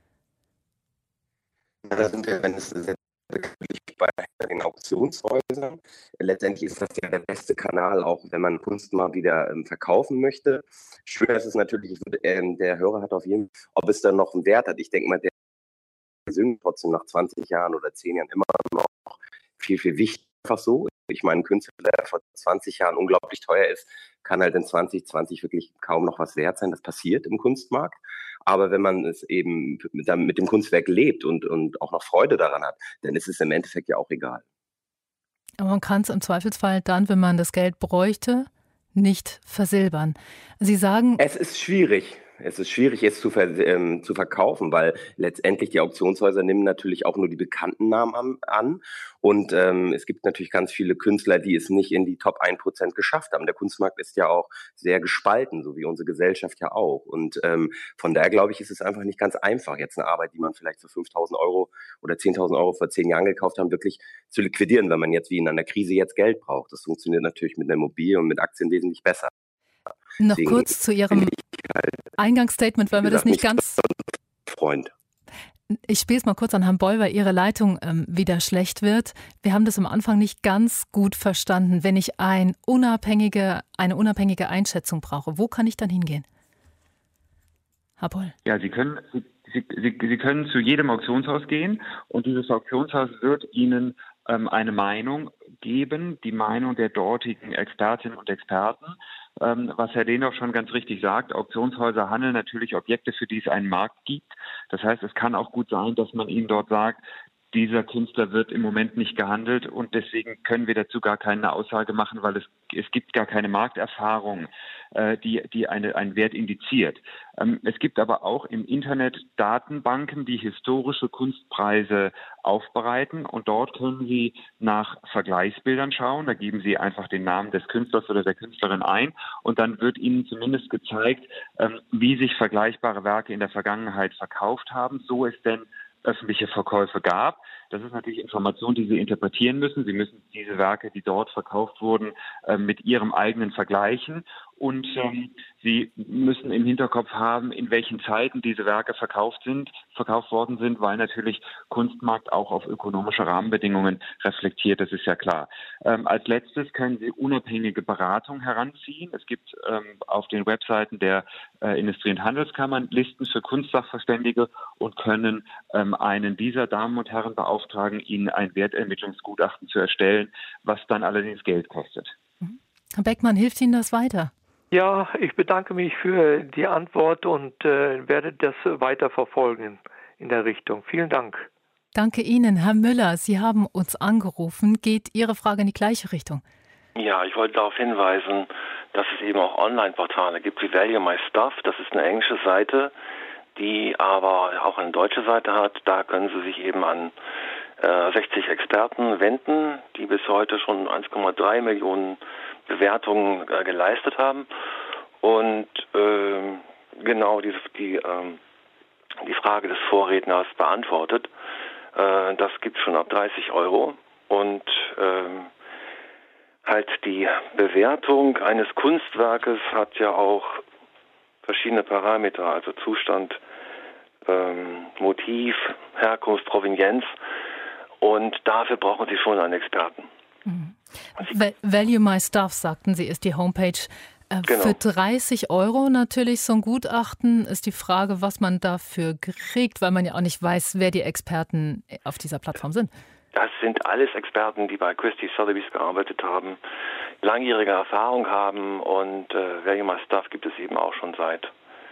Ja, da sind wir, wenn es sehr bekanntlich bei den Auktionshäusern. Letztendlich ist das ja der beste Kanal, auch wenn man Kunst mal wieder ähm, verkaufen möchte. Schön ist es natürlich, ich würde, ähm, der Hörer hat auf jeden Fall, ob es dann noch einen Wert hat. Ich denke mal, der sind trotzdem nach zwanzig Jahren oder zehn Jahren immer noch viel, viel wichtiger. Einfach so. Ich meine, ein Künstler, der vor zwanzig Jahren unglaublich teuer ist, kann halt in zwanzig zwanzig wirklich kaum noch was wert sein. Das passiert im Kunstmarkt. Aber wenn man es eben mit, mit dem Kunstwerk lebt und, und auch noch Freude daran hat, dann ist es im Endeffekt ja auch egal. Aber man kann es im Zweifelsfall dann, wenn man das Geld bräuchte, nicht versilbern. Sie sagen... Es ist schwierig. Es ist schwierig, es zu, ver ähm, zu verkaufen, weil letztendlich die Auktionshäuser nehmen natürlich auch nur die bekannten Namen an, an. Und ähm, es gibt natürlich ganz viele Künstler, die es nicht in die Top ein Prozent geschafft haben. Der Kunstmarkt ist ja auch sehr gespalten, so wie unsere Gesellschaft ja auch. Und ähm, von daher, glaube ich, ist es einfach nicht ganz einfach, jetzt eine Arbeit, die man vielleicht für fünftausend Euro oder zehntausend Euro vor zehn Jahren gekauft hat, wirklich zu liquidieren, wenn man jetzt wie in einer Krise jetzt Geld braucht. Das funktioniert natürlich mit einer Immobilie und mit Aktien wesentlich besser. Noch kurz zu Ihrem Eingangsstatement, weil wir das nicht ganz... Freund. Ich spiele es mal kurz an Herrn Boll, weil Ihre Leitung ähm, wieder schlecht wird. Wir haben das am Anfang nicht ganz gut verstanden. Wenn ich ein unabhängige, eine unabhängige Einschätzung brauche, wo kann ich dann hingehen? Herr Boll. Ja, Sie können, Sie, Sie, Sie, Sie können zu jedem Auktionshaus gehen und dieses Auktionshaus wird Ihnen ähm, eine Meinung geben, die Meinung der dortigen Expertinnen und Experten. Ähm, was Herr Dehn auch schon ganz richtig sagt, Auktionshäuser handeln natürlich Objekte, für die es einen Markt gibt. Das heißt, es kann auch gut sein, dass man ihnen dort sagt, dieser Künstler wird im Moment nicht gehandelt und deswegen können wir dazu gar keine Aussage machen, weil es, es gibt gar keine Markterfahrung, äh, die, die eine, einen Wert indiziert. Ähm, es gibt aber auch im Internet Datenbanken, die historische Kunstpreise aufbereiten und dort können Sie nach Vergleichsbildern schauen. Da geben Sie einfach den Namen des Künstlers oder der Künstlerin ein und dann wird Ihnen zumindest gezeigt, ähm, wie sich vergleichbare Werke in der Vergangenheit verkauft haben, so es denn öffentliche Verkäufe gab. Das ist natürlich Information, die Sie interpretieren müssen. Sie müssen diese Werke, die dort verkauft wurden, äh, mit Ihrem eigenen vergleichen. Und ähm, Sie müssen im Hinterkopf haben, in welchen Zeiten diese Werke verkauft sind, verkauft worden sind, weil natürlich Kunstmarkt auch auf ökonomische Rahmenbedingungen reflektiert, das ist ja klar. Ähm, als letztes können Sie unabhängige Beratung heranziehen. Es gibt ähm, auf den Webseiten der äh, Industrie- und Handelskammern Listen für Kunstsachverständige und können ähm, einen dieser Damen und Herren beauftragen, Ihnen ein Wertermittlungsgutachten zu erstellen, was dann allerdings Geld kostet. Herr Beckmann, hilft Ihnen das weiter? Ja, ich bedanke mich für die Antwort und äh, werde das weiter verfolgen in der Richtung. Vielen Dank. Danke Ihnen, Herr Müller. Sie haben uns angerufen. Geht Ihre Frage in die gleiche Richtung? Ja, ich wollte darauf hinweisen, dass es eben auch Online-Portale gibt wie Value My Stuff. Das ist eine englische Seite, die aber auch eine deutsche Seite hat. Da können Sie sich eben an äh, sechzig Experten wenden, die bis heute schon eins Komma drei Millionen Bewertungen äh, geleistet haben und äh, genau die, die, äh, die Frage des Vorredners beantwortet. Äh, das gibt es schon ab dreißig Euro und äh, halt die Bewertung eines Kunstwerkes hat ja auch verschiedene Parameter, also Zustand, ähm, Motiv, Herkunft, Provenienz und dafür brauchen Sie schon einen Experten. Mhm. Value My Stuff, sagten Sie, ist die Homepage. Äh, genau. Für dreißig Euro natürlich so ein Gutachten ist die Frage, was man dafür kriegt, weil man ja auch nicht weiß, wer die Experten auf dieser Plattform sind. Das sind alles Experten, die bei Christie Sotheby's gearbeitet haben, langjährige Erfahrung haben und äh, Value My Stuff gibt es eben auch schon seit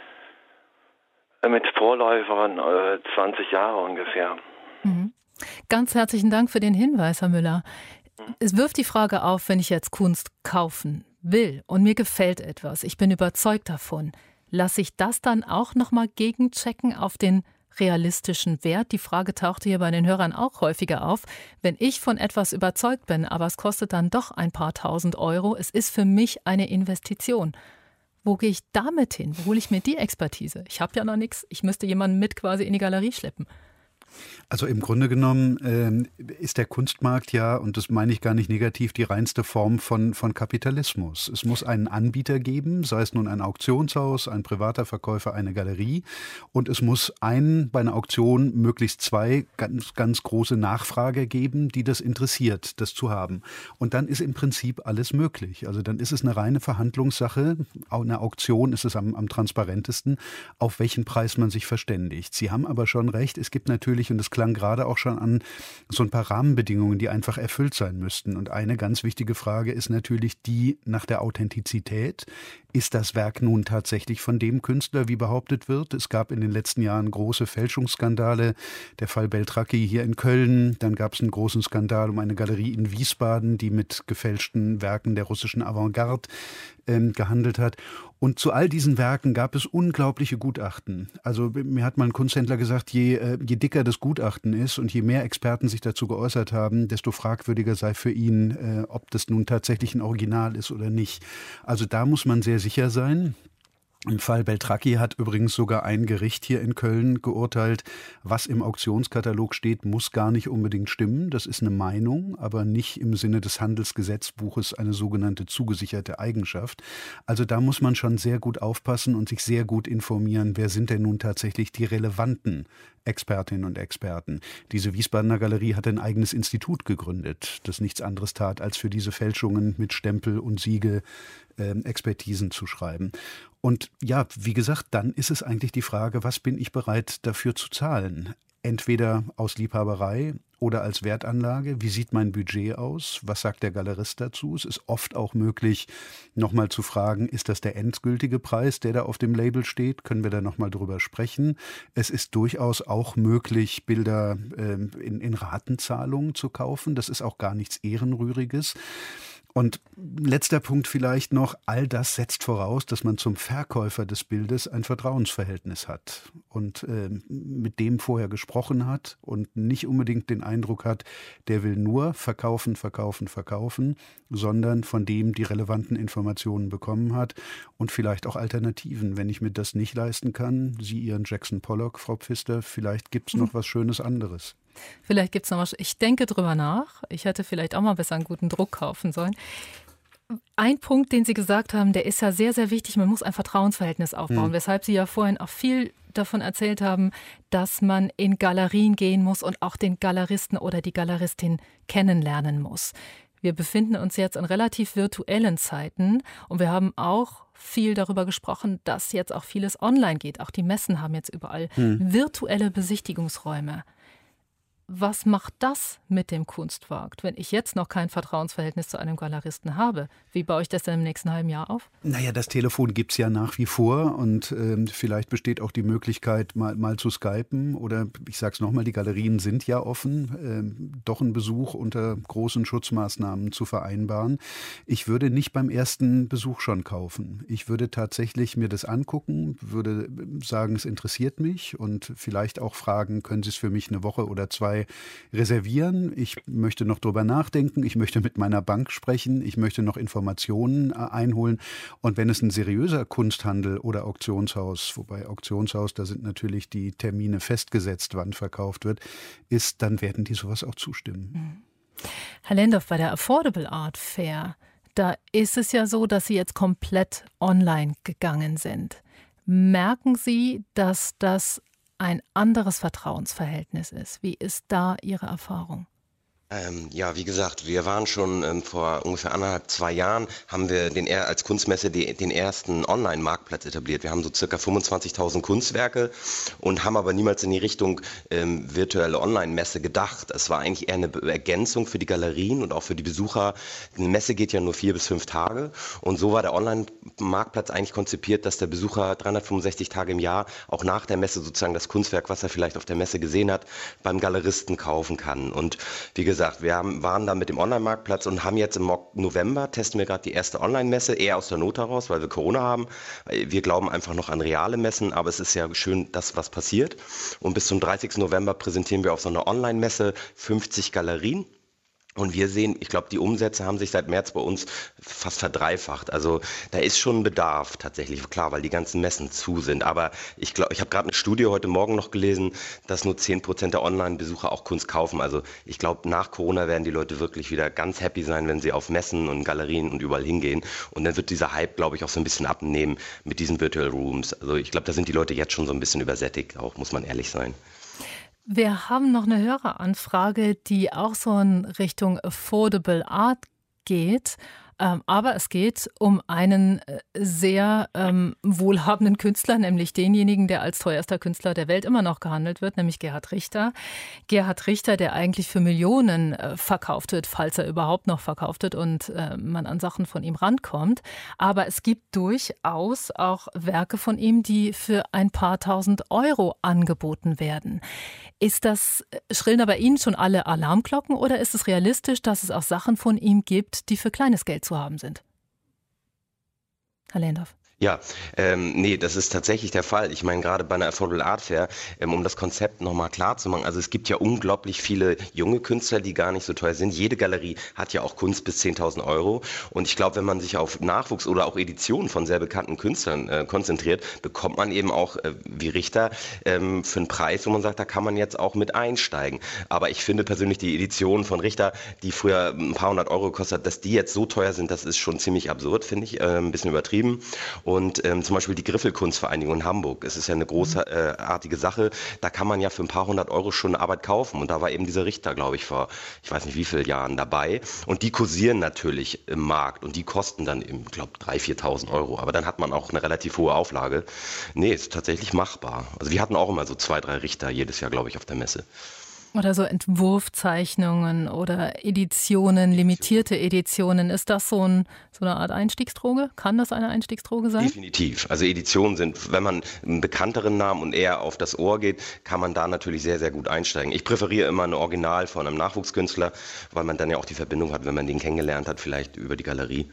äh, mit Vorläufern äh, zwanzig Jahre ungefähr. Mhm. Ganz herzlichen Dank für den Hinweis, Herr Müller. Es wirft die Frage auf, wenn ich jetzt Kunst kaufen will und mir gefällt etwas, ich bin überzeugt davon, lasse ich das dann auch nochmal gegenchecken auf den realistischen Wert? Die Frage tauchte hier bei den Hörern auch häufiger auf. Wenn ich von etwas überzeugt bin, aber es kostet dann doch ein paar tausend Euro, es ist für mich eine Investition. Wo gehe ich damit hin? Wo hole ich mir die Expertise? Ich habe ja noch nichts, ich müsste jemanden mit quasi in die Galerie schleppen. Also im Grunde genommen ähm, ist der Kunstmarkt ja, und das meine ich gar nicht negativ, die reinste Form von, von Kapitalismus. Es muss einen Anbieter geben, sei es nun ein Auktionshaus, ein privater Verkäufer, eine Galerie. Und es muss einen, bei einer Auktion möglichst zwei ganz, ganz große Nachfrage geben, die das interessiert, das zu haben. Und dann ist im Prinzip alles möglich. Also dann ist es eine reine Verhandlungssache. Eine Auktion ist es am, am transparentesten, auf welchen Preis man sich verständigt. Sie haben aber schon recht, es gibt natürlich, und es klang gerade auch schon an, so ein paar Rahmenbedingungen, die einfach erfüllt sein müssten. Und eine ganz wichtige Frage ist natürlich die nach der Authentizität. Ist das Werk nun tatsächlich von dem Künstler, wie behauptet wird? Es gab in den letzten Jahren große Fälschungsskandale. Der Fall Beltracchi hier in Köln. Dann gab es einen großen Skandal um eine Galerie in Wiesbaden, die mit gefälschten Werken der russischen Avantgarde ähm, gehandelt hat. Und zu all diesen Werken gab es unglaubliche Gutachten. Also mir hat mal ein Kunsthändler gesagt, je, äh, je dicker das Gutachten ist und je mehr Experten sich dazu geäußert haben, desto fragwürdiger sei für ihn, äh, ob das nun tatsächlich ein Original ist oder nicht. Also da muss man sehr sicher sein. Im Fall Beltracchi hat übrigens sogar ein Gericht hier in Köln geurteilt, was im Auktionskatalog steht, muss gar nicht unbedingt stimmen. Das ist eine Meinung, aber nicht im Sinne des Handelsgesetzbuches eine sogenannte zugesicherte Eigenschaft. Also da muss man schon sehr gut aufpassen und sich sehr gut informieren, wer sind denn nun tatsächlich die relevanten Expertinnen und Experten. Diese Wiesbadener Galerie hat ein eigenes Institut gegründet, das nichts anderes tat, als für diese Fälschungen mit Stempel und Siegel äh, Expertisen zu schreiben. Und ja, wie gesagt, dann ist es eigentlich die Frage, was bin ich bereit dafür zu zahlen? Entweder aus Liebhaberei oder als Wertanlage. Wie sieht mein Budget aus? Was sagt der Galerist dazu? Es ist oft auch möglich, nochmal zu fragen, ist das der endgültige Preis, der da auf dem Label steht? Können wir da nochmal drüber sprechen? Es ist durchaus auch möglich, Bilder äh, in, in Ratenzahlungen zu kaufen. Das ist auch gar nichts Ehrenrühriges. Und letzter Punkt vielleicht noch, all das setzt voraus, dass man zum Verkäufer des Bildes ein Vertrauensverhältnis hat und äh, mit dem vorher gesprochen hat und nicht unbedingt den Eindruck hat, der will nur verkaufen, verkaufen, verkaufen, sondern von dem die relevanten Informationen bekommen hat und vielleicht auch Alternativen. Wenn ich mir das nicht leisten kann, Sie Ihren Jackson Pollock, Frau Pfister, vielleicht gibt es noch was Schönes anderes. Vielleicht gibt es noch was. Ich denke drüber nach. Ich hätte vielleicht auch mal besser einen guten Druck kaufen sollen. Ein Punkt, den Sie gesagt haben, der ist ja sehr, sehr wichtig. Man muss ein Vertrauensverhältnis aufbauen, mhm. weshalb Sie ja vorhin auch viel davon erzählt haben, dass man in Galerien gehen muss und auch den Galeristen oder die Galeristin kennenlernen muss. Wir befinden uns jetzt in relativ virtuellen Zeiten und wir haben auch viel darüber gesprochen, dass jetzt auch vieles online geht. Auch die Messen haben jetzt überall mhm. virtuelle Besichtigungsräume. Was macht das mit dem Kunstmarkt, wenn ich jetzt noch kein Vertrauensverhältnis zu einem Galeristen habe? Wie baue ich das denn im nächsten halben Jahr auf? Naja, das Telefon gibt es ja nach wie vor und ähm, vielleicht besteht auch die Möglichkeit, mal, mal zu skypen oder ich sage es nochmal, die Galerien sind ja offen, ähm, doch einen Besuch unter großen Schutzmaßnahmen zu vereinbaren. Ich würde nicht beim ersten Besuch schon kaufen. Ich würde tatsächlich mir das angucken, würde sagen, es interessiert mich und vielleicht auch fragen, können Sie es für mich eine Woche oder zwei reservieren. Ich möchte noch drüber nachdenken. Ich möchte mit meiner Bank sprechen. Ich möchte noch Informationen einholen. Und wenn es ein seriöser Kunsthandel oder Auktionshaus, wobei Auktionshaus, da sind natürlich die Termine festgesetzt, wann verkauft wird, ist, dann werden die sowas auch zustimmen. Herr Lendorf, bei der Affordable Art Fair, da ist es ja so, dass Sie jetzt komplett online gegangen sind. Merken Sie, dass das ein anderes Vertrauensverhältnis ist? Wie ist da Ihre Erfahrung? Ähm, ja, wie gesagt, wir waren schon ähm, vor ungefähr anderthalb, zwei Jahren, haben wir den, als Kunstmesse die, den ersten Online-Marktplatz etabliert. Wir haben so circa fünfundzwanzigtausend Kunstwerke und haben aber niemals in die Richtung ähm, virtuelle Online-Messe gedacht. Es war eigentlich eher eine Ergänzung für die Galerien und auch für die Besucher. Eine Messe geht ja nur vier bis fünf Tage und so war der Online-Marktplatz eigentlich konzipiert, dass der Besucher dreihundertfünfundsechzig Tage im Jahr auch nach der Messe sozusagen das Kunstwerk, was er vielleicht auf der Messe gesehen hat, beim Galeristen kaufen kann. Und wie gesagt, wir haben, waren da mit dem Online-Marktplatz und haben jetzt im November, testen wir gerade die erste Online-Messe, eher aus der Not heraus, weil wir Corona haben. Wir glauben einfach noch an reale Messen, aber es ist ja schön, dass was passiert. Und bis zum dreißigsten November präsentieren wir auf so einer Online-Messe fünfzig Galerien. Und wir sehen, ich glaube, die Umsätze haben sich seit März bei uns fast verdreifacht. Also da ist schon Bedarf tatsächlich, klar, weil die ganzen Messen zu sind. Aber ich glaube, ich habe gerade eine Studie heute Morgen noch gelesen, dass nur zehn Prozent der Online-Besucher auch Kunst kaufen. Also ich glaube, nach Corona werden die Leute wirklich wieder ganz happy sein, wenn sie auf Messen und Galerien und überall hingehen. Und dann wird dieser Hype, glaube ich, auch so ein bisschen abnehmen mit diesen Virtual Rooms. Also ich glaube, da sind die Leute jetzt schon so ein bisschen übersättigt, auch muss man ehrlich sein. Wir haben noch eine Höreranfrage, die auch so in Richtung Affordable Art geht. Ähm, aber es geht um einen sehr ähm, wohlhabenden Künstler, nämlich denjenigen, der als teuerster Künstler der Welt immer noch gehandelt wird, nämlich Gerhard Richter. Gerhard Richter, der eigentlich für Millionen äh, verkauft wird, falls er überhaupt noch verkauft wird und äh, man an Sachen von ihm rankommt. Aber es gibt durchaus auch Werke von ihm, die für ein paar tausend Euro angeboten werden. Ist das, schrillen da bei Ihnen schon alle Alarmglocken oder ist es realistisch, dass es auch Sachen von ihm gibt, die für kleines Geld zu haben sind? Herr Lehndorff. Ja, ähm, nee, das ist tatsächlich der Fall. Ich meine, gerade bei einer Affordable Art Fair, ähm, um das Konzept nochmal klar zu machen, also es gibt ja unglaublich viele junge Künstler, die gar nicht so teuer sind. Jede Galerie hat ja auch Kunst bis zehntausend Euro. Und ich glaube, wenn man sich auf Nachwuchs oder auch Editionen von sehr bekannten Künstlern äh, konzentriert, bekommt man eben auch, äh, wie Richter, ähm, für einen Preis, wo man sagt, da kann man jetzt auch mit einsteigen. Aber ich finde persönlich die Editionen von Richter, die früher ein paar hundert Euro gekostet hat, dass die jetzt so teuer sind, das ist schon ziemlich absurd, finde ich, äh, ein bisschen übertrieben. Und ähm, zum Beispiel die Griffelkunstvereinigung in Hamburg, es ist ja eine großartige äh, Sache, da kann man ja für ein paar hundert Euro schon eine Arbeit kaufen. Und da war eben dieser Richter, glaube ich, vor ich weiß nicht wie vielen Jahren dabei. Und die kursieren natürlich im Markt und die kosten dann, ich glaube, dreitausend, viertausend Euro. Aber dann hat man auch eine relativ hohe Auflage. Nee, ist tatsächlich machbar. Also wir hatten auch immer so zwei, drei Richter jedes Jahr, glaube ich, auf der Messe. Oder so Entwurfzeichnungen oder Editionen, limitierte Editionen. Ist das so, ein, so eine Art Einstiegsdroge? Kann das eine Einstiegsdroge sein? Definitiv. Also Editionen sind, wenn man einen bekannteren Namen und eher auf das Ohr geht, kann man da natürlich sehr, sehr gut einsteigen. Ich präferiere immer ein Original von einem Nachwuchskünstler, weil man dann ja auch die Verbindung hat, wenn man den kennengelernt hat, vielleicht über die Galerie.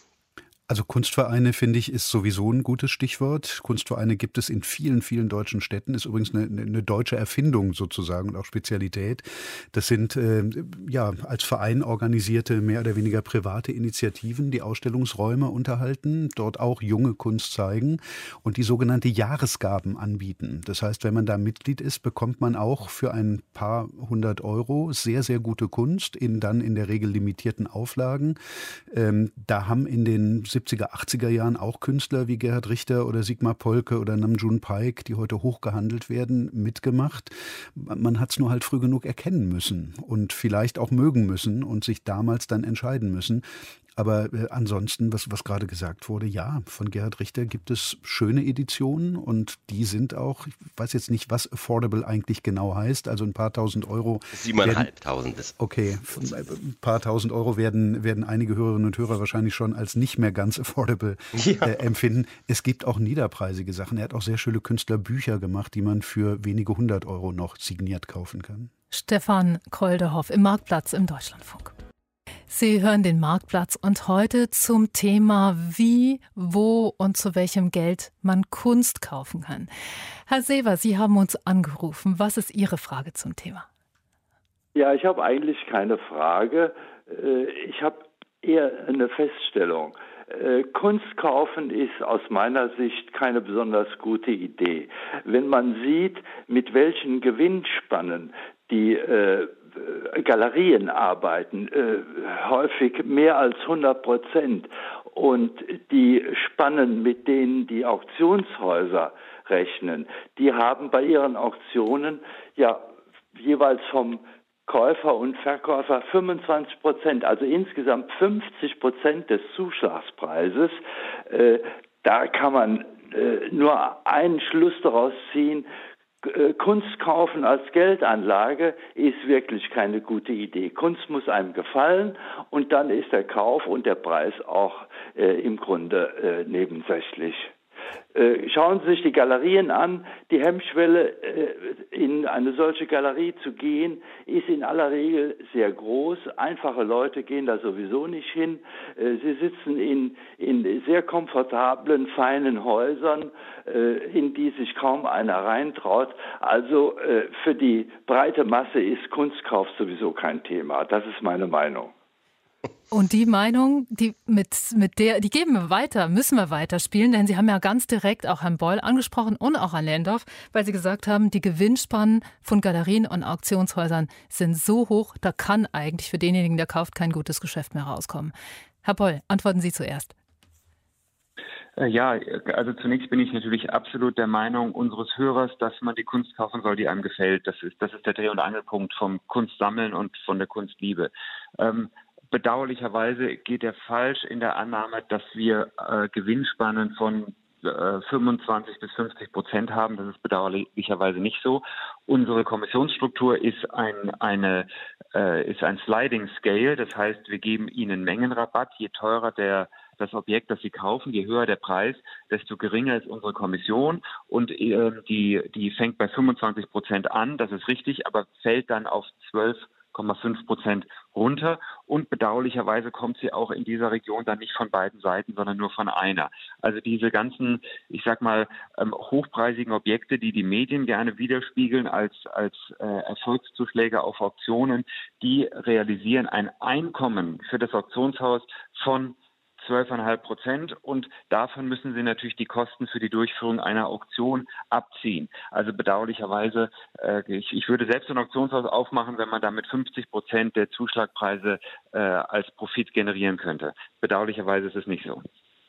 Also Kunstvereine, finde ich, ist sowieso ein gutes Stichwort. Kunstvereine gibt es in vielen, vielen deutschen Städten. Ist übrigens eine, eine deutsche Erfindung sozusagen und auch Spezialität. Das sind äh, ja als Verein organisierte, mehr oder weniger private Initiativen, die Ausstellungsräume unterhalten, dort auch junge Kunst zeigen und die sogenannte Jahresgaben anbieten. Das heißt, wenn man da Mitglied ist, bekommt man auch für ein paar hundert Euro sehr, sehr gute Kunst in dann in der Regel limitierten Auflagen. Ähm, da haben in den siebziger, achtziger Jahren auch Künstler wie Gerhard Richter oder Sigmar Polke oder Namjoon Paik, die heute hoch gehandelt werden, mitgemacht. Man hat es nur halt früh genug erkennen müssen und vielleicht auch mögen müssen und sich damals dann entscheiden müssen. Aber äh, ansonsten, was, was gerade gesagt wurde, ja, von Gerhard Richter gibt es schöne Editionen und die sind auch, ich weiß jetzt nicht, was affordable eigentlich genau heißt, also ein paar tausend Euro. Siebeneinhalbtausend ist. Okay, ein paar tausend Euro werden, werden einige Hörerinnen und Hörer wahrscheinlich schon als nicht mehr ganz affordable ja. äh, empfinden. Es gibt auch niederpreisige Sachen. Er hat auch sehr schöne Künstlerbücher gemacht, die man für wenige hundert Euro noch signiert kaufen kann. Stefan Koldehoff im Marktplatz im Deutschlandfunk. Sie hören den Marktplatz und heute zum Thema, wie, wo und zu welchem Geld man Kunst kaufen kann. Herr Seeber, Sie haben uns angerufen. Was ist Ihre Frage zum Thema? Ja, ich habe eigentlich keine Frage. Ich habe eher eine Feststellung. Kunst kaufen ist aus meiner Sicht keine besonders gute Idee. Wenn man sieht, mit welchen Gewinnspannen die äh, Galerien arbeiten, äh, häufig mehr als hundert Prozent, und die Spannen, mit denen die Auktionshäuser rechnen, die haben bei ihren Auktionen ja jeweils vom Käufer und Verkäufer fünfundzwanzig Prozent, also insgesamt fünfzig Prozent des Zuschlagspreises. Äh, da kann man äh, nur einen Schluss daraus ziehen: Kunst kaufen als Geldanlage ist wirklich keine gute Idee. Kunst muss einem gefallen und dann ist der Kauf und der Preis auch äh, im Grunde äh, nebensächlich. Äh, schauen Sie sich die Galerien an. Die Hemmschwelle, äh, in eine solche Galerie zu gehen, ist in aller Regel sehr groß. Einfache Leute gehen da sowieso nicht hin. Äh, sie sitzen in, in sehr komfortablen, feinen Häusern, äh, in die sich kaum einer reintraut. Also äh, für die breite Masse ist Kunstkauf sowieso kein Thema. Das ist meine Meinung. Und die Meinung, die mit, mit der, die geben wir weiter, müssen wir weiterspielen, denn Sie haben ja ganz direkt auch Herrn Beul angesprochen und auch Herrn Lehndorff, weil Sie gesagt haben, die Gewinnspannen von Galerien und Auktionshäusern sind so hoch, da kann eigentlich für denjenigen, der kauft, kein gutes Geschäft mehr rauskommen. Herr Beul, antworten Sie zuerst. Ja, also zunächst bin ich natürlich absolut der Meinung unseres Hörers, dass man die Kunst kaufen soll, die einem gefällt. Das ist, das ist der Dreh- und Angelpunkt vom Kunstsammeln und von der Kunstliebe. Ähm, Bedauerlicherweise geht er falsch in der Annahme, dass wir äh, Gewinnspannen von äh, fünfundzwanzig bis fünfzig Prozent haben. Das ist bedauerlicherweise nicht so. Unsere Kommissionsstruktur ist ein, eine, äh, ist ein Sliding Scale. Das heißt, wir geben Ihnen Mengenrabatt. Je teurer der das Objekt, das Sie kaufen, je höher der Preis, desto geringer ist unsere Kommission. Und äh, die, die fängt bei fünfundzwanzig Prozent an. Das ist richtig, aber fällt dann auf zwölf Komma fünf Prozent runter. Und bedauerlicherweise kommt sie auch in dieser Region dann nicht von beiden Seiten, sondern nur von einer. Also diese ganzen, ich sag mal, ähm, hochpreisigen Objekte, die die Medien gerne widerspiegeln als, als äh, Erfolgszuschläge auf Auktionen, die realisieren ein Einkommen für das Auktionshaus von zwölf Komma fünf Prozent und davon müssen sie natürlich die Kosten für die Durchführung einer Auktion abziehen. Also bedauerlicherweise, äh, ich, ich würde selbst ein Auktionshaus aufmachen, wenn man damit fünfzig Prozent der Zuschlagpreise äh, als Profit generieren könnte. Bedauerlicherweise ist es nicht so.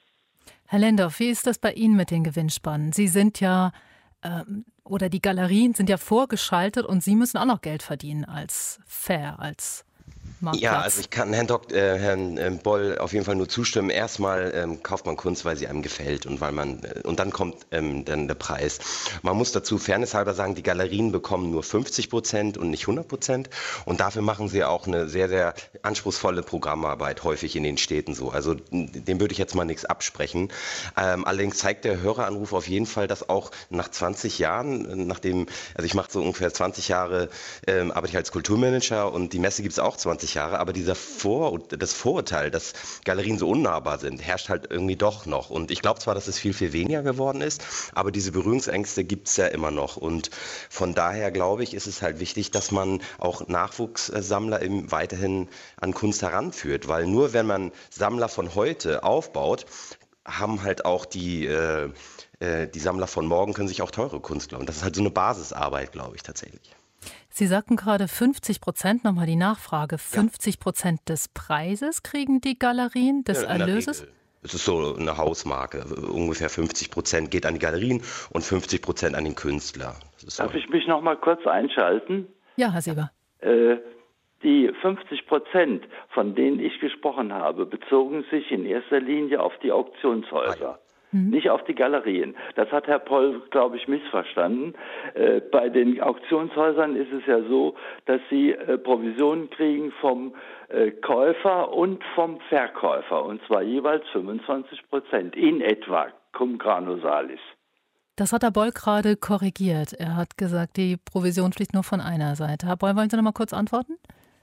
Herr Lendorf, wie ist das bei Ihnen mit den Gewinnspannen? Sie sind ja, ähm, oder die Galerien sind ja vorgeschaltet und Sie müssen auch noch Geld verdienen als Fair, als Marktplatz. Ja, also ich kann Herrn, Dok äh, Herrn äh, Boll auf jeden Fall nur zustimmen. Erstmal ähm, kauft man Kunst, weil sie einem gefällt und weil man äh, und dann kommt ähm, dann der Preis. Man muss dazu fairnesshalber sagen, die Galerien bekommen nur fünfzig Prozent und nicht hundert Prozent und dafür machen sie auch eine sehr, sehr anspruchsvolle Programmarbeit, häufig in den Städten so. Also dem würde ich jetzt mal nichts absprechen. Ähm, allerdings zeigt der Höreranruf auf jeden Fall, dass auch nach zwanzig Jahren, nachdem, also ich mache so ungefähr zwanzig Jahre, ähm, arbeite ich als Kulturmanager und die Messe gibt es auch zwanzig Jahre, aber dieser Vor das Vorurteil, dass Galerien so unnahbar sind, herrscht halt irgendwie doch noch. Und ich glaube zwar, dass es viel, viel weniger geworden ist, aber diese Berührungsängste gibt es ja immer noch. Und von daher, glaube ich, ist es halt wichtig, dass man auch Nachwuchssammler eben weiterhin an Kunst heranführt. Weil nur wenn man Sammler von heute aufbaut, haben halt auch die, äh, äh, die Sammler von morgen können sich auch teure Kunst glauben. Das ist halt so eine Basisarbeit, glaube ich, tatsächlich. Sie sagten gerade fünfzig Prozent, nochmal die Nachfrage, fünfzig Prozent ja. des Preises kriegen die Galerien, des ja, Erlöses? Es ist so eine Hausmarke, ungefähr fünfzig Prozent geht an die Galerien und fünfzig Prozent an den Künstler. So. Darf ich mich noch mal kurz einschalten? Ja, Herr Seeber. Äh, die fünfzig Prozent, von denen ich gesprochen habe, bezogen sich in erster Linie auf die Auktionshäuser. Nicht auf die Galerien. Das hat Herr Poll, glaube ich, missverstanden. Äh, bei den Auktionshäusern ist es ja so, dass sie äh, Provisionen kriegen vom äh, Käufer und vom Verkäufer. Und zwar jeweils fünfundzwanzig Prozent in etwa, cum grano salis. Das hat Herr Boll gerade korrigiert. Er hat gesagt, die Provision fließt nur von einer Seite. Herr Boll, wollen Sie noch mal kurz antworten?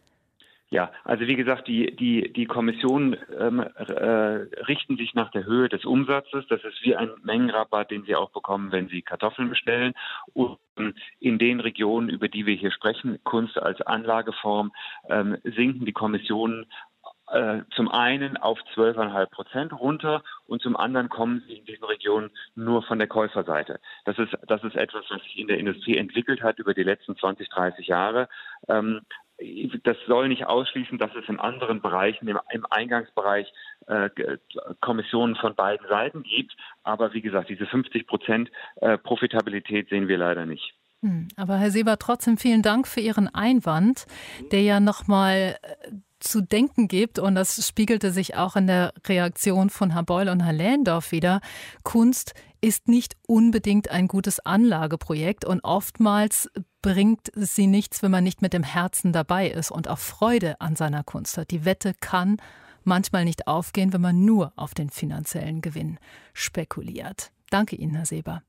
Ja, also wie gesagt, die, die, die Kommissionen ähm, äh, richten sich nach der Höhe des Umsatzes. Das ist wie ein Mengenrabatt, den Sie auch bekommen, wenn Sie Kartoffeln bestellen. Und in den Regionen, über die wir hier sprechen, Kunst als Anlageform, ähm, sinken die Kommissionen äh, zum einen auf zwölf Komma fünf Prozent runter und zum anderen kommen sie in diesen Regionen nur von der Käuferseite. Das ist, das ist etwas, was sich in der Industrie entwickelt hat über die letzten zwanzig, dreißig Jahre. Ähm, Das soll nicht ausschließen, dass es in anderen Bereichen, im, im Eingangsbereich, äh, Kommissionen von beiden Seiten gibt. Aber wie gesagt, diese fünfzig Prozent äh, Profitabilität sehen wir leider nicht. Hm, aber Herr Seeber, trotzdem vielen Dank für Ihren Einwand, der ja nochmal zu denken gibt. Und das spiegelte sich auch in der Reaktion von Herrn Beul und Herrn Lendorf wieder. Kunst ist nicht unbedingt ein gutes Anlageprojekt und oftmals bringt sie nichts, wenn man nicht mit dem Herzen dabei ist und auch Freude an seiner Kunst hat. Die Wette kann manchmal nicht aufgehen, wenn man nur auf den finanziellen Gewinn spekuliert. Danke Ihnen, Herr Seeber.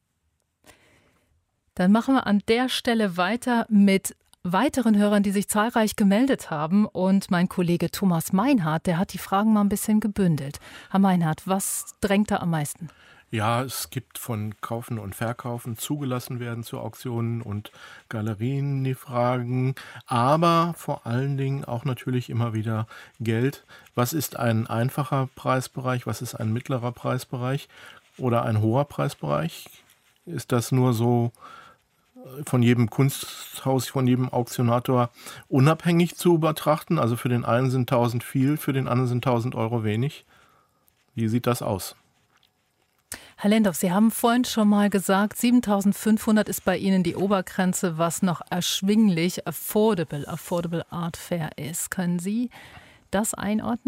Dann machen wir an der Stelle weiter mit weiteren Hörern, die sich zahlreich gemeldet haben. Und mein Kollege Thomas Meinhardt, der hat die Fragen mal ein bisschen gebündelt. Herr Meinhardt, was drängt da am meisten? Ja, es gibt von Kaufen und Verkaufen, zugelassen werden zu Auktionen und Galerien die Fragen, aber vor allen Dingen auch natürlich immer wieder Geld. Was ist ein einfacher Preisbereich, was ist ein mittlerer Preisbereich oder ein hoher Preisbereich? Ist das nur so von jedem Kunsthaus, von jedem Auktionator unabhängig zu betrachten? Also für den einen sind tausend viel, für den anderen sind tausend Euro wenig. Wie sieht das aus? Herr Lendorf, Sie haben vorhin schon mal gesagt, siebentausendfünfhundert ist bei Ihnen die Obergrenze, was noch erschwinglich, affordable, affordable Art Fair ist. Können Sie das einordnen?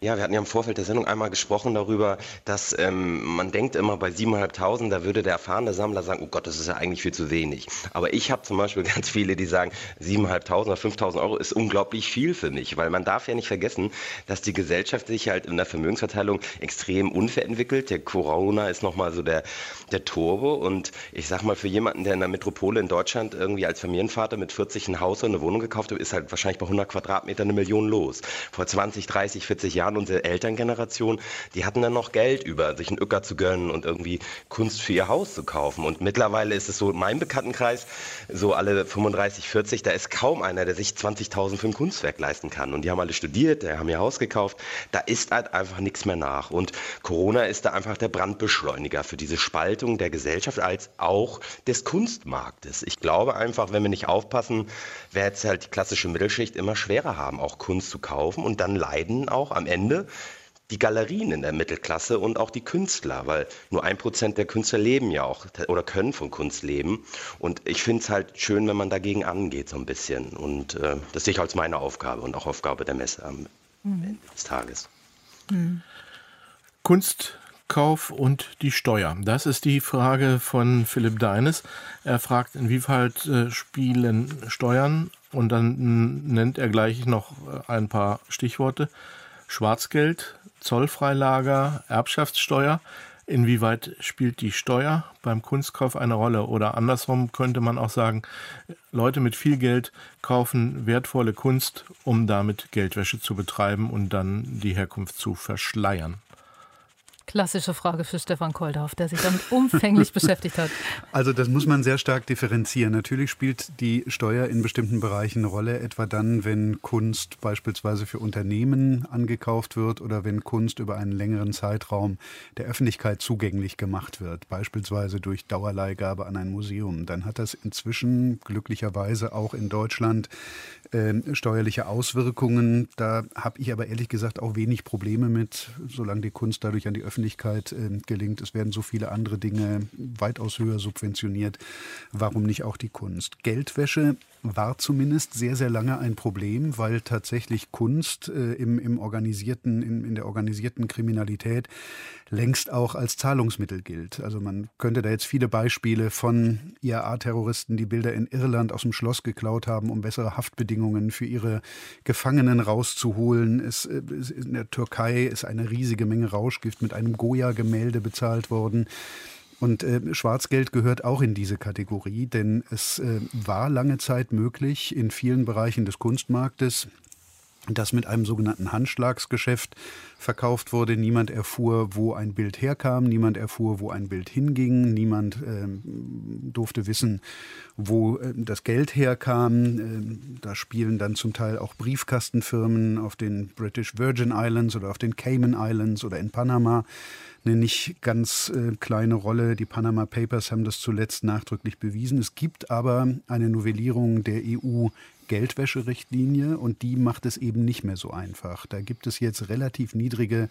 Ja, wir hatten ja im Vorfeld der Sendung einmal gesprochen darüber, dass ähm, man denkt immer bei siebentausendfünfhundert, da würde der erfahrene Sammler sagen, oh Gott, das ist ja eigentlich viel zu wenig. Aber ich habe zum Beispiel ganz viele, die sagen, siebentausendfünfhundert oder fünftausend Euro ist unglaublich viel für mich, weil man darf ja nicht vergessen, dass die Gesellschaft sich halt in der Vermögensverteilung extrem unfair entwickelt. Der Corona ist nochmal so der, der Turbo und ich sag mal, für jemanden, der in der Metropole in Deutschland irgendwie als Familienvater mit vierzig ein Haus oder eine Wohnung gekauft hat, ist halt wahrscheinlich bei hundert Quadratmeter eine Million los. Vor zwanzig, dreißig, vierzig Jahren unsere Elterngeneration, die hatten dann noch Geld über, sich einen Öcker zu gönnen und irgendwie Kunst für ihr Haus zu kaufen. Und mittlerweile ist es so, in meinem Bekanntenkreis, so alle fünfunddreißig, vierzig, da ist kaum einer, der sich zwanzigtausend für ein Kunstwerk leisten kann. Und die haben alle studiert, die haben ihr Haus gekauft. Da ist halt einfach nichts mehr nach. Und Corona ist da einfach der Brandbeschleuniger für diese Spaltung der Gesellschaft als auch des Kunstmarktes. Ich glaube einfach, wenn wir nicht aufpassen, wird es halt die klassische Mittelschicht immer schwerer haben, auch Kunst zu kaufen. Und dann leiden auch am Ende die Galerien in der Mittelklasse und auch die Künstler, weil nur ein Prozent der Künstler leben ja auch oder können von Kunst leben. Und ich finde es halt schön, wenn man dagegen angeht so ein bisschen. Und äh, das sehe ich als meine Aufgabe und auch Aufgabe der Messe am Ende mhm. des Tages. Mhm. Kunstkauf und die Steuer. Das ist die Frage von Philipp Deines. Er fragt, inwieweit äh, spielen Steuern, und dann nennt er gleich noch ein paar Stichworte, Schwarzgeld, Zollfreilager, Erbschaftssteuer. Inwieweit spielt die Steuer beim Kunstkauf eine Rolle? Oder andersrum könnte man auch sagen, Leute mit viel Geld kaufen wertvolle Kunst, um damit Geldwäsche zu betreiben und dann die Herkunft zu verschleiern. Klassische Frage für Stefan Koldorf, der sich damit umfänglich beschäftigt hat. Also das muss man sehr stark differenzieren. Natürlich spielt die Steuer in bestimmten Bereichen eine Rolle, etwa dann, wenn Kunst beispielsweise für Unternehmen angekauft wird oder wenn Kunst über einen längeren Zeitraum der Öffentlichkeit zugänglich gemacht wird, beispielsweise durch Dauerleihgabe an ein Museum. Dann hat das inzwischen glücklicherweise auch in Deutschland äh, steuerliche Auswirkungen. Da habe ich aber ehrlich gesagt auch wenig Probleme mit, solange die Kunst dadurch an die Öffentlichkeit äh, gelingt. Es werden so viele andere Dinge weitaus höher subventioniert. Warum nicht auch die Kunst? Geldwäsche war zumindest sehr, sehr lange ein Problem, weil tatsächlich Kunst äh, im, im organisierten, in, in der organisierten Kriminalität längst auch als Zahlungsmittel gilt. Also man könnte da jetzt viele Beispiele von I A A-Terroristen, die Bilder in Irland aus dem Schloss geklaut haben, um bessere Haftbedingungen für ihre Gefangenen rauszuholen. Es, es, in der Türkei ist eine riesige Menge Rauschgift mit einem Goya-Gemälde bezahlt worden. Und äh, Schwarzgeld gehört auch in diese Kategorie, denn es äh, war lange Zeit möglich, in vielen Bereichen des Kunstmarktes, das mit einem sogenannten Handschlagsgeschäft verkauft wurde. Niemand erfuhr, wo ein Bild herkam, niemand erfuhr, wo ein Bild hinging, niemand äh, durfte wissen, wo äh, das Geld herkam. Äh, da spielen dann zum Teil auch Briefkastenfirmen auf den British Virgin Islands oder auf den Cayman Islands oder in Panama eine nicht ganz äh, kleine Rolle. Die Panama Papers haben das zuletzt nachdrücklich bewiesen. Es gibt aber eine Novellierung der E U Geldwäscherichtlinie und die macht es eben nicht mehr so einfach. Da gibt es jetzt relativ niedrige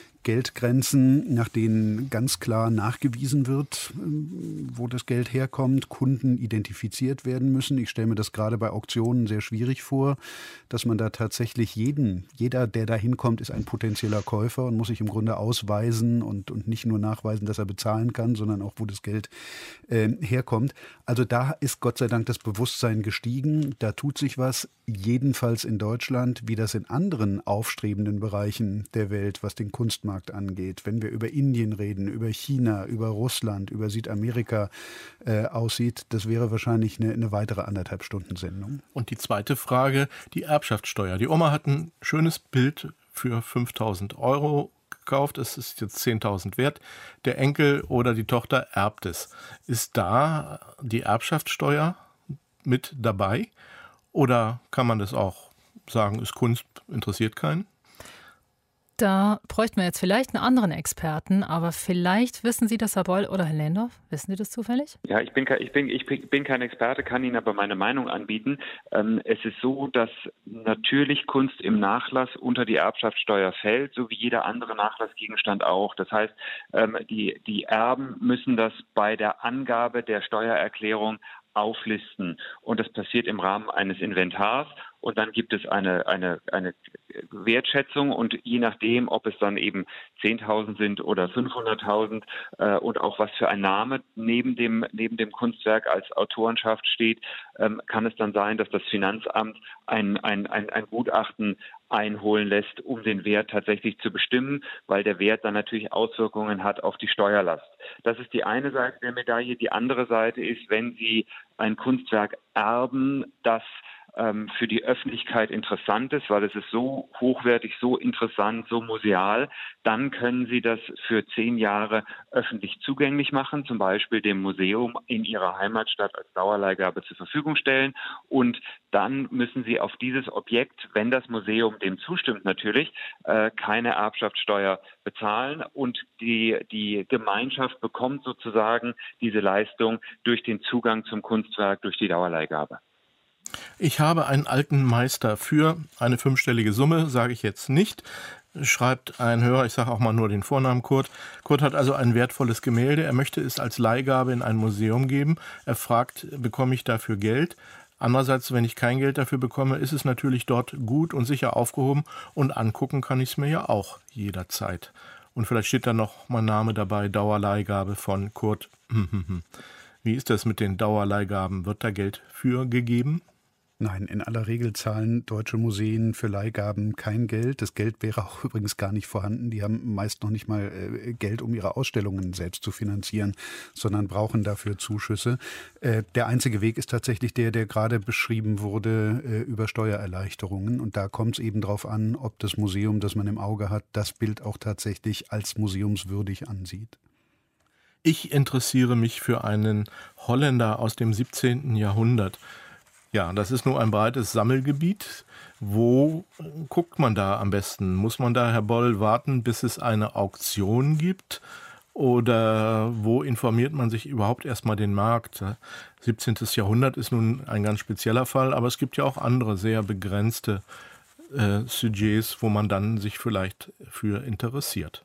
Geldgrenzen, nach denen ganz klar nachgewiesen wird, wo das Geld herkommt, Kunden identifiziert werden müssen. Ich stelle mir das gerade bei Auktionen sehr schwierig vor, dass man da tatsächlich jeden, jeder, der da hinkommt, ist ein potenzieller Käufer und muss sich im Grunde ausweisen und, und nicht nur nachweisen, dass er bezahlen kann, sondern auch, wo das Geld äh, herkommt. Also da ist Gott sei Dank das Bewusstsein gestiegen. Da tut sich was, jedenfalls in Deutschland, wie das in anderen aufstrebenden Bereichen der Welt, was den Kunstmarkt angeht, wenn wir über Indien reden, über China, über Russland, über Südamerika äh, aussieht, das wäre wahrscheinlich eine, eine weitere anderthalb Stunden Sendung. Und die zweite Frage, die Erbschaftssteuer. Die Oma hat ein schönes Bild für fünftausend Euro gekauft, es ist jetzt zehntausend wert. Der Enkel oder die Tochter erbt es. Ist da die Erbschaftssteuer mit dabei? Oder kann man das auch sagen, ist Kunst, interessiert keinen? Da bräuchten wir jetzt vielleicht einen anderen Experten, aber vielleicht wissen Sie das, Herr Beul oder Herr Lehndorff? Wissen Sie das zufällig? Ja, ich bin, ich bin, ich bin kein Experte, kann Ihnen aber meine Meinung anbieten. Ähm, es ist so, dass natürlich Kunst im Nachlass unter die Erbschaftssteuer fällt, so wie jeder andere Nachlassgegenstand auch. Das heißt, ähm, die, die Erben müssen das bei der Angabe der Steuererklärung auflisten. Und das passiert im Rahmen eines Inventars. und dann gibt es eine, eine, eine Wertschätzung und je nachdem, ob es dann eben zehntausend sind oder fünfhunderttausend äh, und auch was für ein Name neben dem, neben dem Kunstwerk als Autorenschaft steht, ähm, kann es dann sein, dass das Finanzamt ein, ein, ein, ein Gutachten einholen lässt, um den Wert tatsächlich zu bestimmen, weil der Wert dann natürlich Auswirkungen hat auf die Steuerlast. Das ist die eine Seite der Medaille. Die andere Seite ist, wenn Sie ein Kunstwerk erben, das ähm, für die Öffentlichkeit interessant ist, weil es ist so hochwertig, so interessant, so museal, dann können Sie das für zehn Jahre öffentlich zugänglich machen, zum Beispiel dem Museum in Ihrer Heimatstadt als Dauerleihgabe zur Verfügung stellen. Und dann müssen Sie auf dieses Objekt, wenn das Museum dem zustimmt natürlich, äh, keine Erbschaftssteuer bezahlen und die, die Gemeinschaft bekommt sozusagen diese Leistung durch den Zugang zum Kunstwerk, durch die Dauerleihgabe. Ich habe einen alten Meister für eine fünfstellige Summe, sage ich jetzt nicht, schreibt ein Hörer, ich sage auch mal nur den Vornamen Kurt. Kurt hat also ein wertvolles Gemälde, er möchte es als Leihgabe in ein Museum geben. Er fragt, bekomme ich dafür Geld? Andererseits, wenn ich kein Geld dafür bekomme, ist es natürlich dort gut und sicher aufgehoben und angucken kann ich es mir ja auch jederzeit. Und vielleicht steht da noch mein Name dabei, Dauerleihgabe von Kurt. Wie ist das mit den Dauerleihgaben? Wird da Geld für gegeben? Nein, in aller Regel zahlen deutsche Museen für Leihgaben kein Geld. Das Geld wäre auch übrigens gar nicht vorhanden. Die haben meist noch nicht mal äh, Geld, um ihre Ausstellungen selbst zu finanzieren, sondern brauchen dafür Zuschüsse. Äh, der einzige Weg ist tatsächlich der, der gerade beschrieben wurde, äh, über Steuererleichterungen. Und da kommt es eben darauf an, ob das Museum, das man im Auge hat, das Bild auch tatsächlich als museumswürdig ansieht. Ich interessiere mich für einen Holländer aus dem siebzehnten Jahrhundert. Ja, das ist nur ein breites Sammelgebiet. Wo guckt man da am besten? Muss man da, Herr Boll, warten, bis es eine Auktion gibt? Oder wo informiert man sich überhaupt erstmal den Markt? siebzehnten Jahrhundert ist nun ein ganz spezieller Fall, aber es gibt ja auch andere sehr begrenzte äh, Sujets, wo man dann sich vielleicht für interessiert.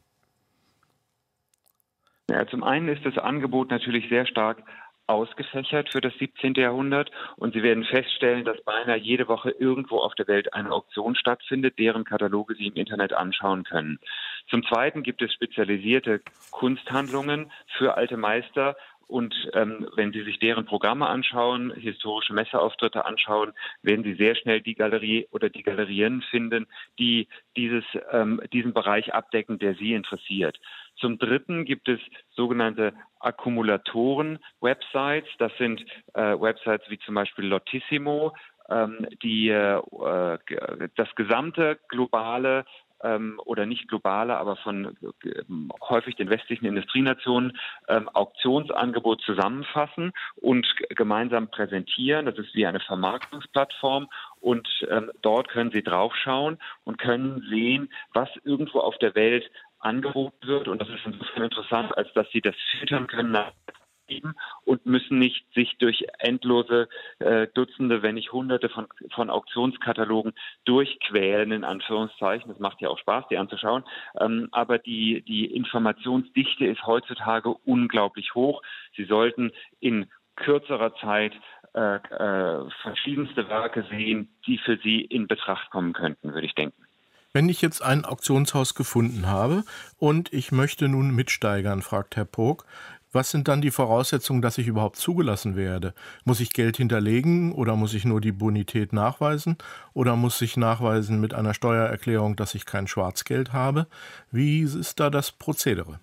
Ja, zum einen ist das Angebot natürlich sehr stark ausgefächert für das siebzehnten Jahrhundert und Sie werden feststellen, dass beinahe jede Woche irgendwo auf der Welt eine Auktion stattfindet, deren Kataloge Sie im Internet anschauen können. Zum Zweiten gibt es spezialisierte Kunsthandlungen für alte Meister. Und ähm, wenn Sie sich deren Programme anschauen, historische Messeauftritte anschauen, werden Sie sehr schnell die Galerie oder die Galerien finden, die dieses, ähm, diesen Bereich abdecken, der Sie interessiert. Zum Dritten gibt es sogenannte Akkumulatoren-Websites. Das sind äh, Websites wie zum Beispiel Lotissimo, ähm, die äh, das gesamte globale ähm, oder nicht globale, aber von äh, häufig den westlichen Industrienationen ähm, Auktionsangebot zusammenfassen und g- gemeinsam präsentieren. Das ist wie eine Vermarktungsplattform und ähm, dort können Sie draufschauen und können sehen, was irgendwo auf der Welt angeboten wird. Und das ist insofern interessant, als dass Sie das filtern können nach und müssen nicht sich durch endlose äh, Dutzende, wenn nicht Hunderte von, von Auktionskatalogen durchquälen, in Anführungszeichen. Das macht ja auch Spaß, die anzuschauen. Ähm, aber die, die Informationsdichte ist heutzutage unglaublich hoch. Sie sollten in kürzerer Zeit äh, äh, verschiedenste Werke sehen, die für Sie in Betracht kommen könnten, würde ich denken. Wenn ich jetzt ein Auktionshaus gefunden habe und ich möchte nun mitsteigern, fragt Herr Pog, was sind dann die Voraussetzungen, dass ich überhaupt zugelassen werde? Muss ich Geld hinterlegen oder muss ich nur die Bonität nachweisen? Oder muss ich nachweisen mit einer Steuererklärung, dass ich kein Schwarzgeld habe? Wie ist da das Prozedere?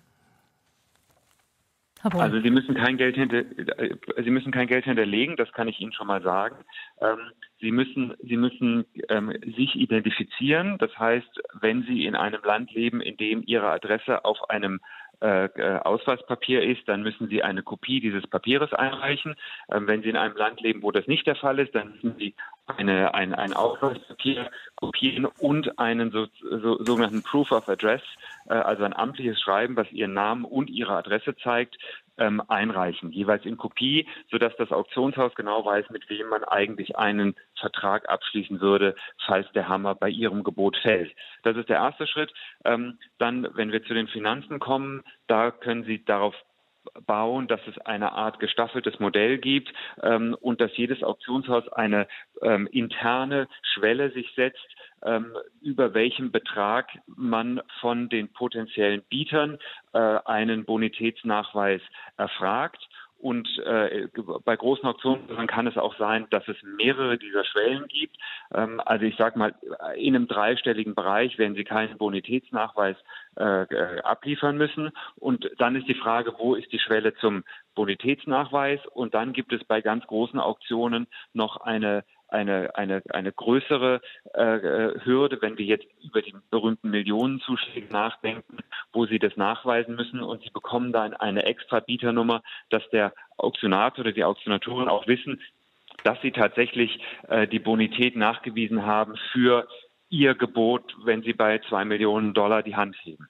Also Sie müssen kein Geld hinter, Sie müssen kein Geld hinterlegen, das kann ich Ihnen schon mal sagen. Ähm, Sie müssen, Sie müssen ähm, sich identifizieren. Das heißt, wenn Sie in einem Land leben, in dem Ihre Adresse auf einem äh, Ausweispapier ist, dann müssen Sie eine Kopie dieses Papieres einreichen. Ähm, wenn Sie in einem Land leben, wo das nicht der Fall ist, dann müssen Sie eine, ein, ein Ausweispapier kopieren und einen so, so, sogenannten Proof of Address, äh, also ein amtliches Schreiben, was Ihren Namen und Ihre Adresse zeigt, ähm, einreichen, jeweils in Kopie, sodass das Auktionshaus genau weiß, mit wem man eigentlich einen Vertrag abschließen würde, falls der Hammer bei Ihrem Gebot fällt. Das ist der erste Schritt. Ähm, dann, wenn wir zu den Finanzen kommen, da können Sie darauf aufbauen, dass es eine Art gestaffeltes Modell gibt ähm, und dass jedes Auktionshaus eine ähm, interne Schwelle sich setzt, ähm, über welchen Betrag man von den potenziellen Bietern äh, einen Bonitätsnachweis erfragt. Und äh, bei großen Auktionen kann es auch sein, dass es mehrere dieser Schwellen gibt. Ähm, also ich sage mal, in einem dreistelligen Bereich werden Sie keinen Bonitätsnachweis äh, abliefern müssen. Und dann ist die Frage, wo ist die Schwelle zum Bonitätsnachweis? Und dann gibt es bei ganz großen Auktionen noch eine Eine, eine, eine größere äh, Hürde, wenn wir jetzt über die berühmten Millionenzuschläge nachdenken, wo Sie das nachweisen müssen und Sie bekommen dann eine extra Bieternummer, dass der Auktionator oder die Auktionatoren auch wissen, dass Sie tatsächlich äh, die Bonität nachgewiesen haben für Ihr Gebot, wenn Sie bei zwei Millionen Dollar die Hand heben.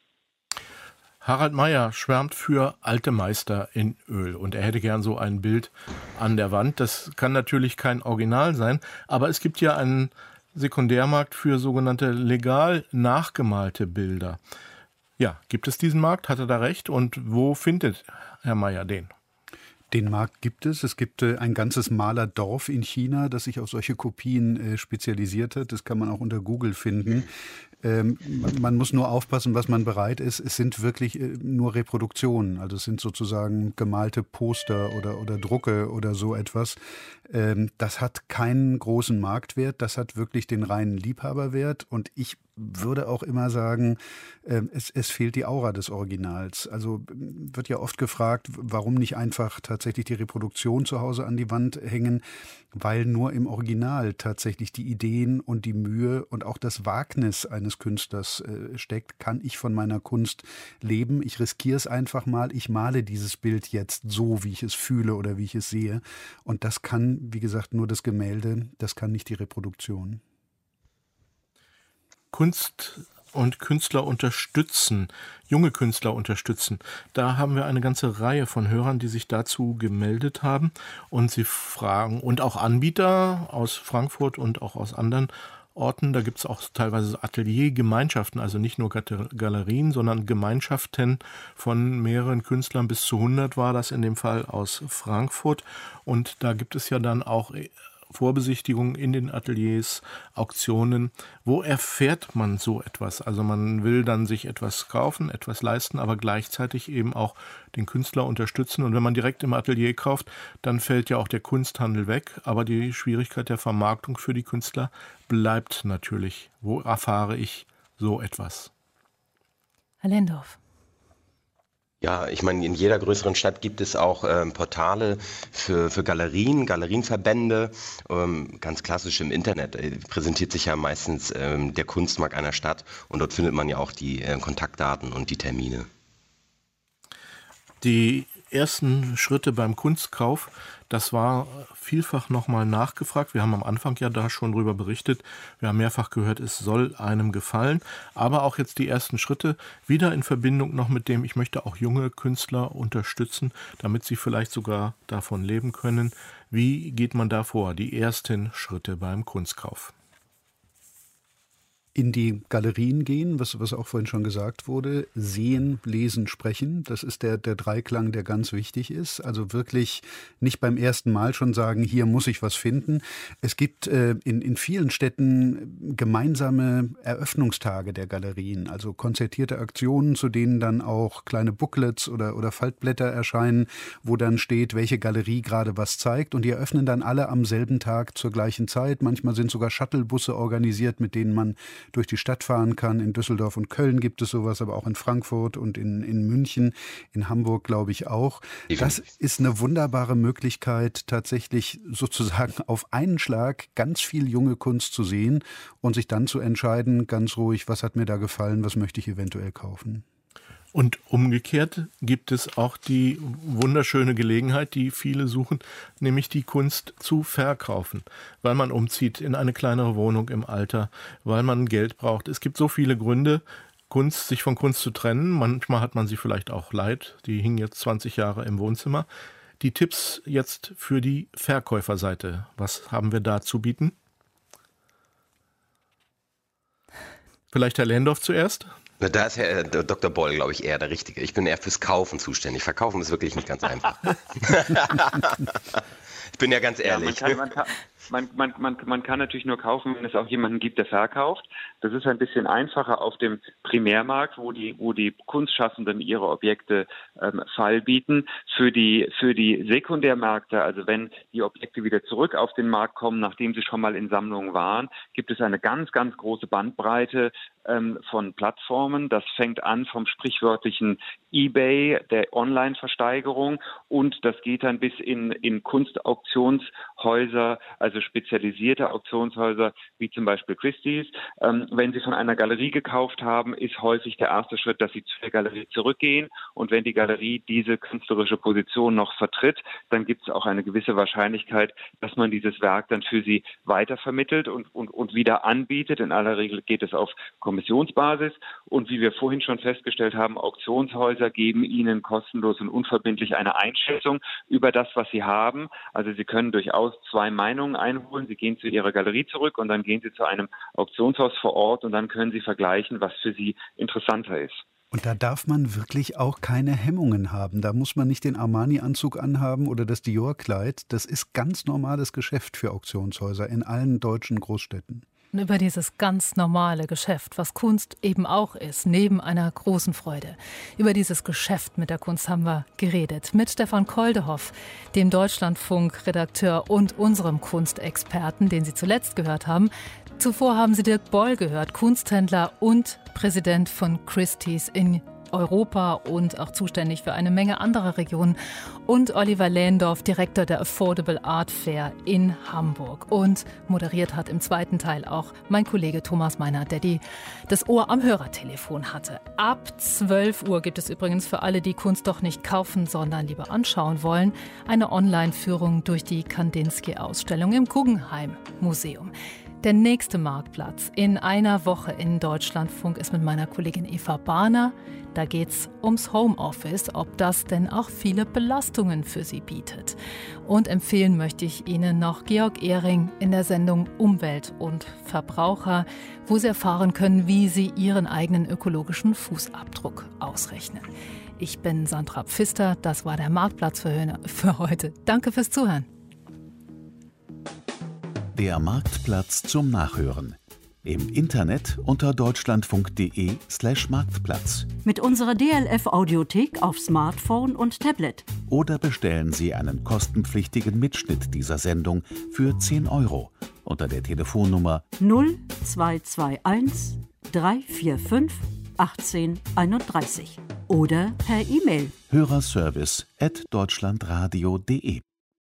Harald Meyer schwärmt für alte Meister in Öl und er hätte gern so ein Bild an der Wand. Das kann natürlich kein Original sein, aber es gibt ja einen Sekundärmarkt für sogenannte legal nachgemalte Bilder. Ja, gibt es diesen Markt? Hat er da recht? Und wo findet Herr Meyer den? Den Markt gibt es. Es gibt äh, ein ganzes Malerdorf in China, das sich auf solche Kopien äh, spezialisiert hat. Das kann man auch unter Google finden. Ähm, man muss nur aufpassen, was man bereit ist. Es sind wirklich äh, nur Reproduktionen. Also es sind sozusagen gemalte Poster oder, oder Drucke oder so etwas. Ähm, das hat keinen großen Marktwert. Das hat wirklich den reinen Liebhaberwert. Und ich würde auch immer sagen, äh, es, es fehlt die Aura des Originals. Also wird ja oft gefragt, warum nicht einfach tatsächlich die Reproduktion zu Hause an die Wand hängen, weil nur im Original tatsächlich die Ideen und die Mühe und auch das Wagnis eines Künstlers äh, steckt. Kann ich von meiner Kunst leben? Ich riskiere es einfach mal. Ich male dieses Bild jetzt so, wie ich es fühle oder wie ich es sehe. Und das kann, wie gesagt, nur das Gemälde, das kann nicht die Reproduktion. Kunst und Künstler unterstützen, junge Künstler unterstützen. Da haben wir eine ganze Reihe von Hörern, die sich dazu gemeldet haben und sie fragen, und auch Anbieter aus Frankfurt und auch aus anderen Orten, da gibt es auch teilweise Ateliergemeinschaften, also nicht nur Galerien, sondern Gemeinschaften von mehreren Künstlern, bis zu hundert war das in dem Fall aus Frankfurt. Und da gibt es ja dann auch Vorbesichtigungen in den Ateliers, Auktionen. Wo erfährt man so etwas? Also man will dann sich etwas kaufen, etwas leisten, aber gleichzeitig eben auch den Künstler unterstützen. Und wenn man direkt im Atelier kauft, dann fällt ja auch der Kunsthandel weg. Aber die Schwierigkeit der Vermarktung für die Künstler bleibt natürlich. Wo erfahre ich so etwas? Herr Lehndorff. Ja, ich meine, in jeder größeren Stadt gibt es auch ähm, Portale für, für Galerien, Galerienverbände, ähm, ganz klassisch im Internet. Äh, präsentiert sich ja meistens ähm, der Kunstmarkt einer Stadt und dort findet man ja auch die äh, Kontaktdaten und die Termine. Die ersten Schritte beim Kunstkauf, das war vielfach nochmal nachgefragt. Wir haben am Anfang ja da schon drüber berichtet. Wir haben mehrfach gehört, es soll einem gefallen. Aber auch jetzt die ersten Schritte wieder in Verbindung noch mit dem, ich möchte auch junge Künstler unterstützen, damit sie vielleicht sogar davon leben können. Wie geht man da vor? Die ersten Schritte beim Kunstkauf. In die Galerien gehen, was, was auch vorhin schon gesagt wurde, sehen, lesen, sprechen. Das ist der, der Dreiklang, der ganz wichtig ist. Also wirklich nicht beim ersten Mal schon sagen, hier muss ich was finden. Es gibt äh, in, in vielen Städten gemeinsame Eröffnungstage der Galerien, also konzertierte Aktionen, zu denen dann auch kleine Booklets oder, oder Faltblätter erscheinen, wo dann steht, welche Galerie gerade was zeigt. Und die eröffnen dann alle am selben Tag zur gleichen Zeit. Manchmal sind sogar Shuttlebusse organisiert, mit denen man durch die Stadt fahren kann. In Düsseldorf und Köln gibt es sowas, aber auch in Frankfurt und in, in München, in Hamburg glaube ich auch. Das ist eine wunderbare Möglichkeit, tatsächlich sozusagen auf einen Schlag ganz viel junge Kunst zu sehen und sich dann zu entscheiden, ganz ruhig, was hat mir da gefallen, was möchte ich eventuell kaufen. Und umgekehrt gibt es auch die wunderschöne Gelegenheit, die viele suchen, nämlich die Kunst zu verkaufen, weil man umzieht in eine kleinere Wohnung im Alter, weil man Geld braucht. Es gibt so viele Gründe, Kunst, sich von Kunst zu trennen. Manchmal hat man sie vielleicht auch leid. Die hingen jetzt zwanzig Jahre im Wohnzimmer. Die Tipps jetzt für die Verkäuferseite. Was haben wir da zu bieten? Vielleicht Herr Lehndorff zuerst? Na, da ist Herr Doktor Boll, glaube ich, eher der Richtige. Ich bin eher fürs Kaufen zuständig. Verkaufen ist wirklich nicht ganz einfach. Ich bin ja ganz ehrlich. Ja, man, kann, man, kann, man, man, man, man kann natürlich nur kaufen, wenn es auch jemanden gibt, der verkauft. Das ist ein bisschen einfacher auf dem Primärmarkt, wo die, wo die Kunstschaffenden ihre Objekte ähm, Fall bieten. Für die, für die Sekundärmärkte, also wenn die Objekte wieder zurück auf den Markt kommen, nachdem sie schon mal in Sammlungen waren, gibt es eine ganz, ganz große Bandbreite ähm, von Plattformen. Das fängt an vom sprichwörtlichen eBay, der Online-Versteigerung, und das geht dann bis in, in Kunstauktionshäuser, also spezialisierte Auktionshäuser wie zum Beispiel Christie's. Ähm, wenn Sie von einer Galerie gekauft haben, ist häufig der erste Schritt, dass Sie zu der Galerie zurückgehen, und wenn die Galerie diese künstlerische Position noch vertritt, dann gibt es auch eine gewisse Wahrscheinlichkeit, dass man dieses Werk dann für Sie weitervermittelt und, und, und wieder anbietet. In aller Regel geht es auf Kommissionsbasis, und wie wir vorhin schon festgestellt haben, Auktionshäuser geben Ihnen kostenlos und unverbindlich eine Einschätzung über das, was Sie haben. Also Sie können durchaus zwei Meinungen einholen. Sie gehen zu Ihrer Galerie zurück und dann gehen Sie zu einem Auktionshaus vor Ort, und dann können Sie vergleichen, was für Sie interessanter ist. Und da darf man wirklich auch keine Hemmungen haben. Da muss man nicht den Armani-Anzug anhaben oder das Dior-Kleid. Das ist ganz normales Geschäft für Auktionshäuser in allen deutschen Großstädten. Über dieses ganz normale Geschäft, was Kunst eben auch ist, neben einer großen Freude. Über dieses Geschäft mit der Kunst haben wir geredet. Mit Stefan Koldehoff, dem Deutschlandfunk-Redakteur und unserem Kunstexperten, den Sie zuletzt gehört haben. Zuvor haben Sie Dirk Boll gehört, Kunsthändler und Präsident von Christie's in Europa und auch zuständig für eine Menge anderer Regionen. Und Oliver Lehndorff, Direktor der Affordable Art Fair in Hamburg. Und moderiert hat im zweiten Teil auch mein Kollege Thomas Meinert, der die, das Ohr am Hörertelefon hatte. Ab zwölf Uhr gibt es übrigens für alle, die Kunst doch nicht kaufen, sondern lieber anschauen wollen, eine Online-Führung durch die Kandinsky-Ausstellung im Guggenheim Museum. Der nächste Marktplatz in einer Woche in Deutschlandfunk ist mit meiner Kollegin Eva Bahner. Da geht's ums Homeoffice, ob das denn auch viele Belastungen für Sie bietet. Und empfehlen möchte ich Ihnen noch Georg Ehring in der Sendung Umwelt und Verbraucher, wo Sie erfahren können, wie Sie Ihren eigenen ökologischen Fußabdruck ausrechnen. Ich bin Sandra Pfister, das war der Marktplatz für, für heute. Danke fürs Zuhören. Der Marktplatz zum Nachhören. Im Internet unter deutschlandfunk.de slash Marktplatz. Mit unserer D L F-Audiothek auf Smartphone und Tablet. Oder bestellen Sie einen kostenpflichtigen Mitschnitt dieser Sendung für zehn Euro unter der Telefonnummer null zwei zwei eins drei vier fünf achtzehn einunddreißig oder per E-Mail hörerservice at deutschlandradio punkt de.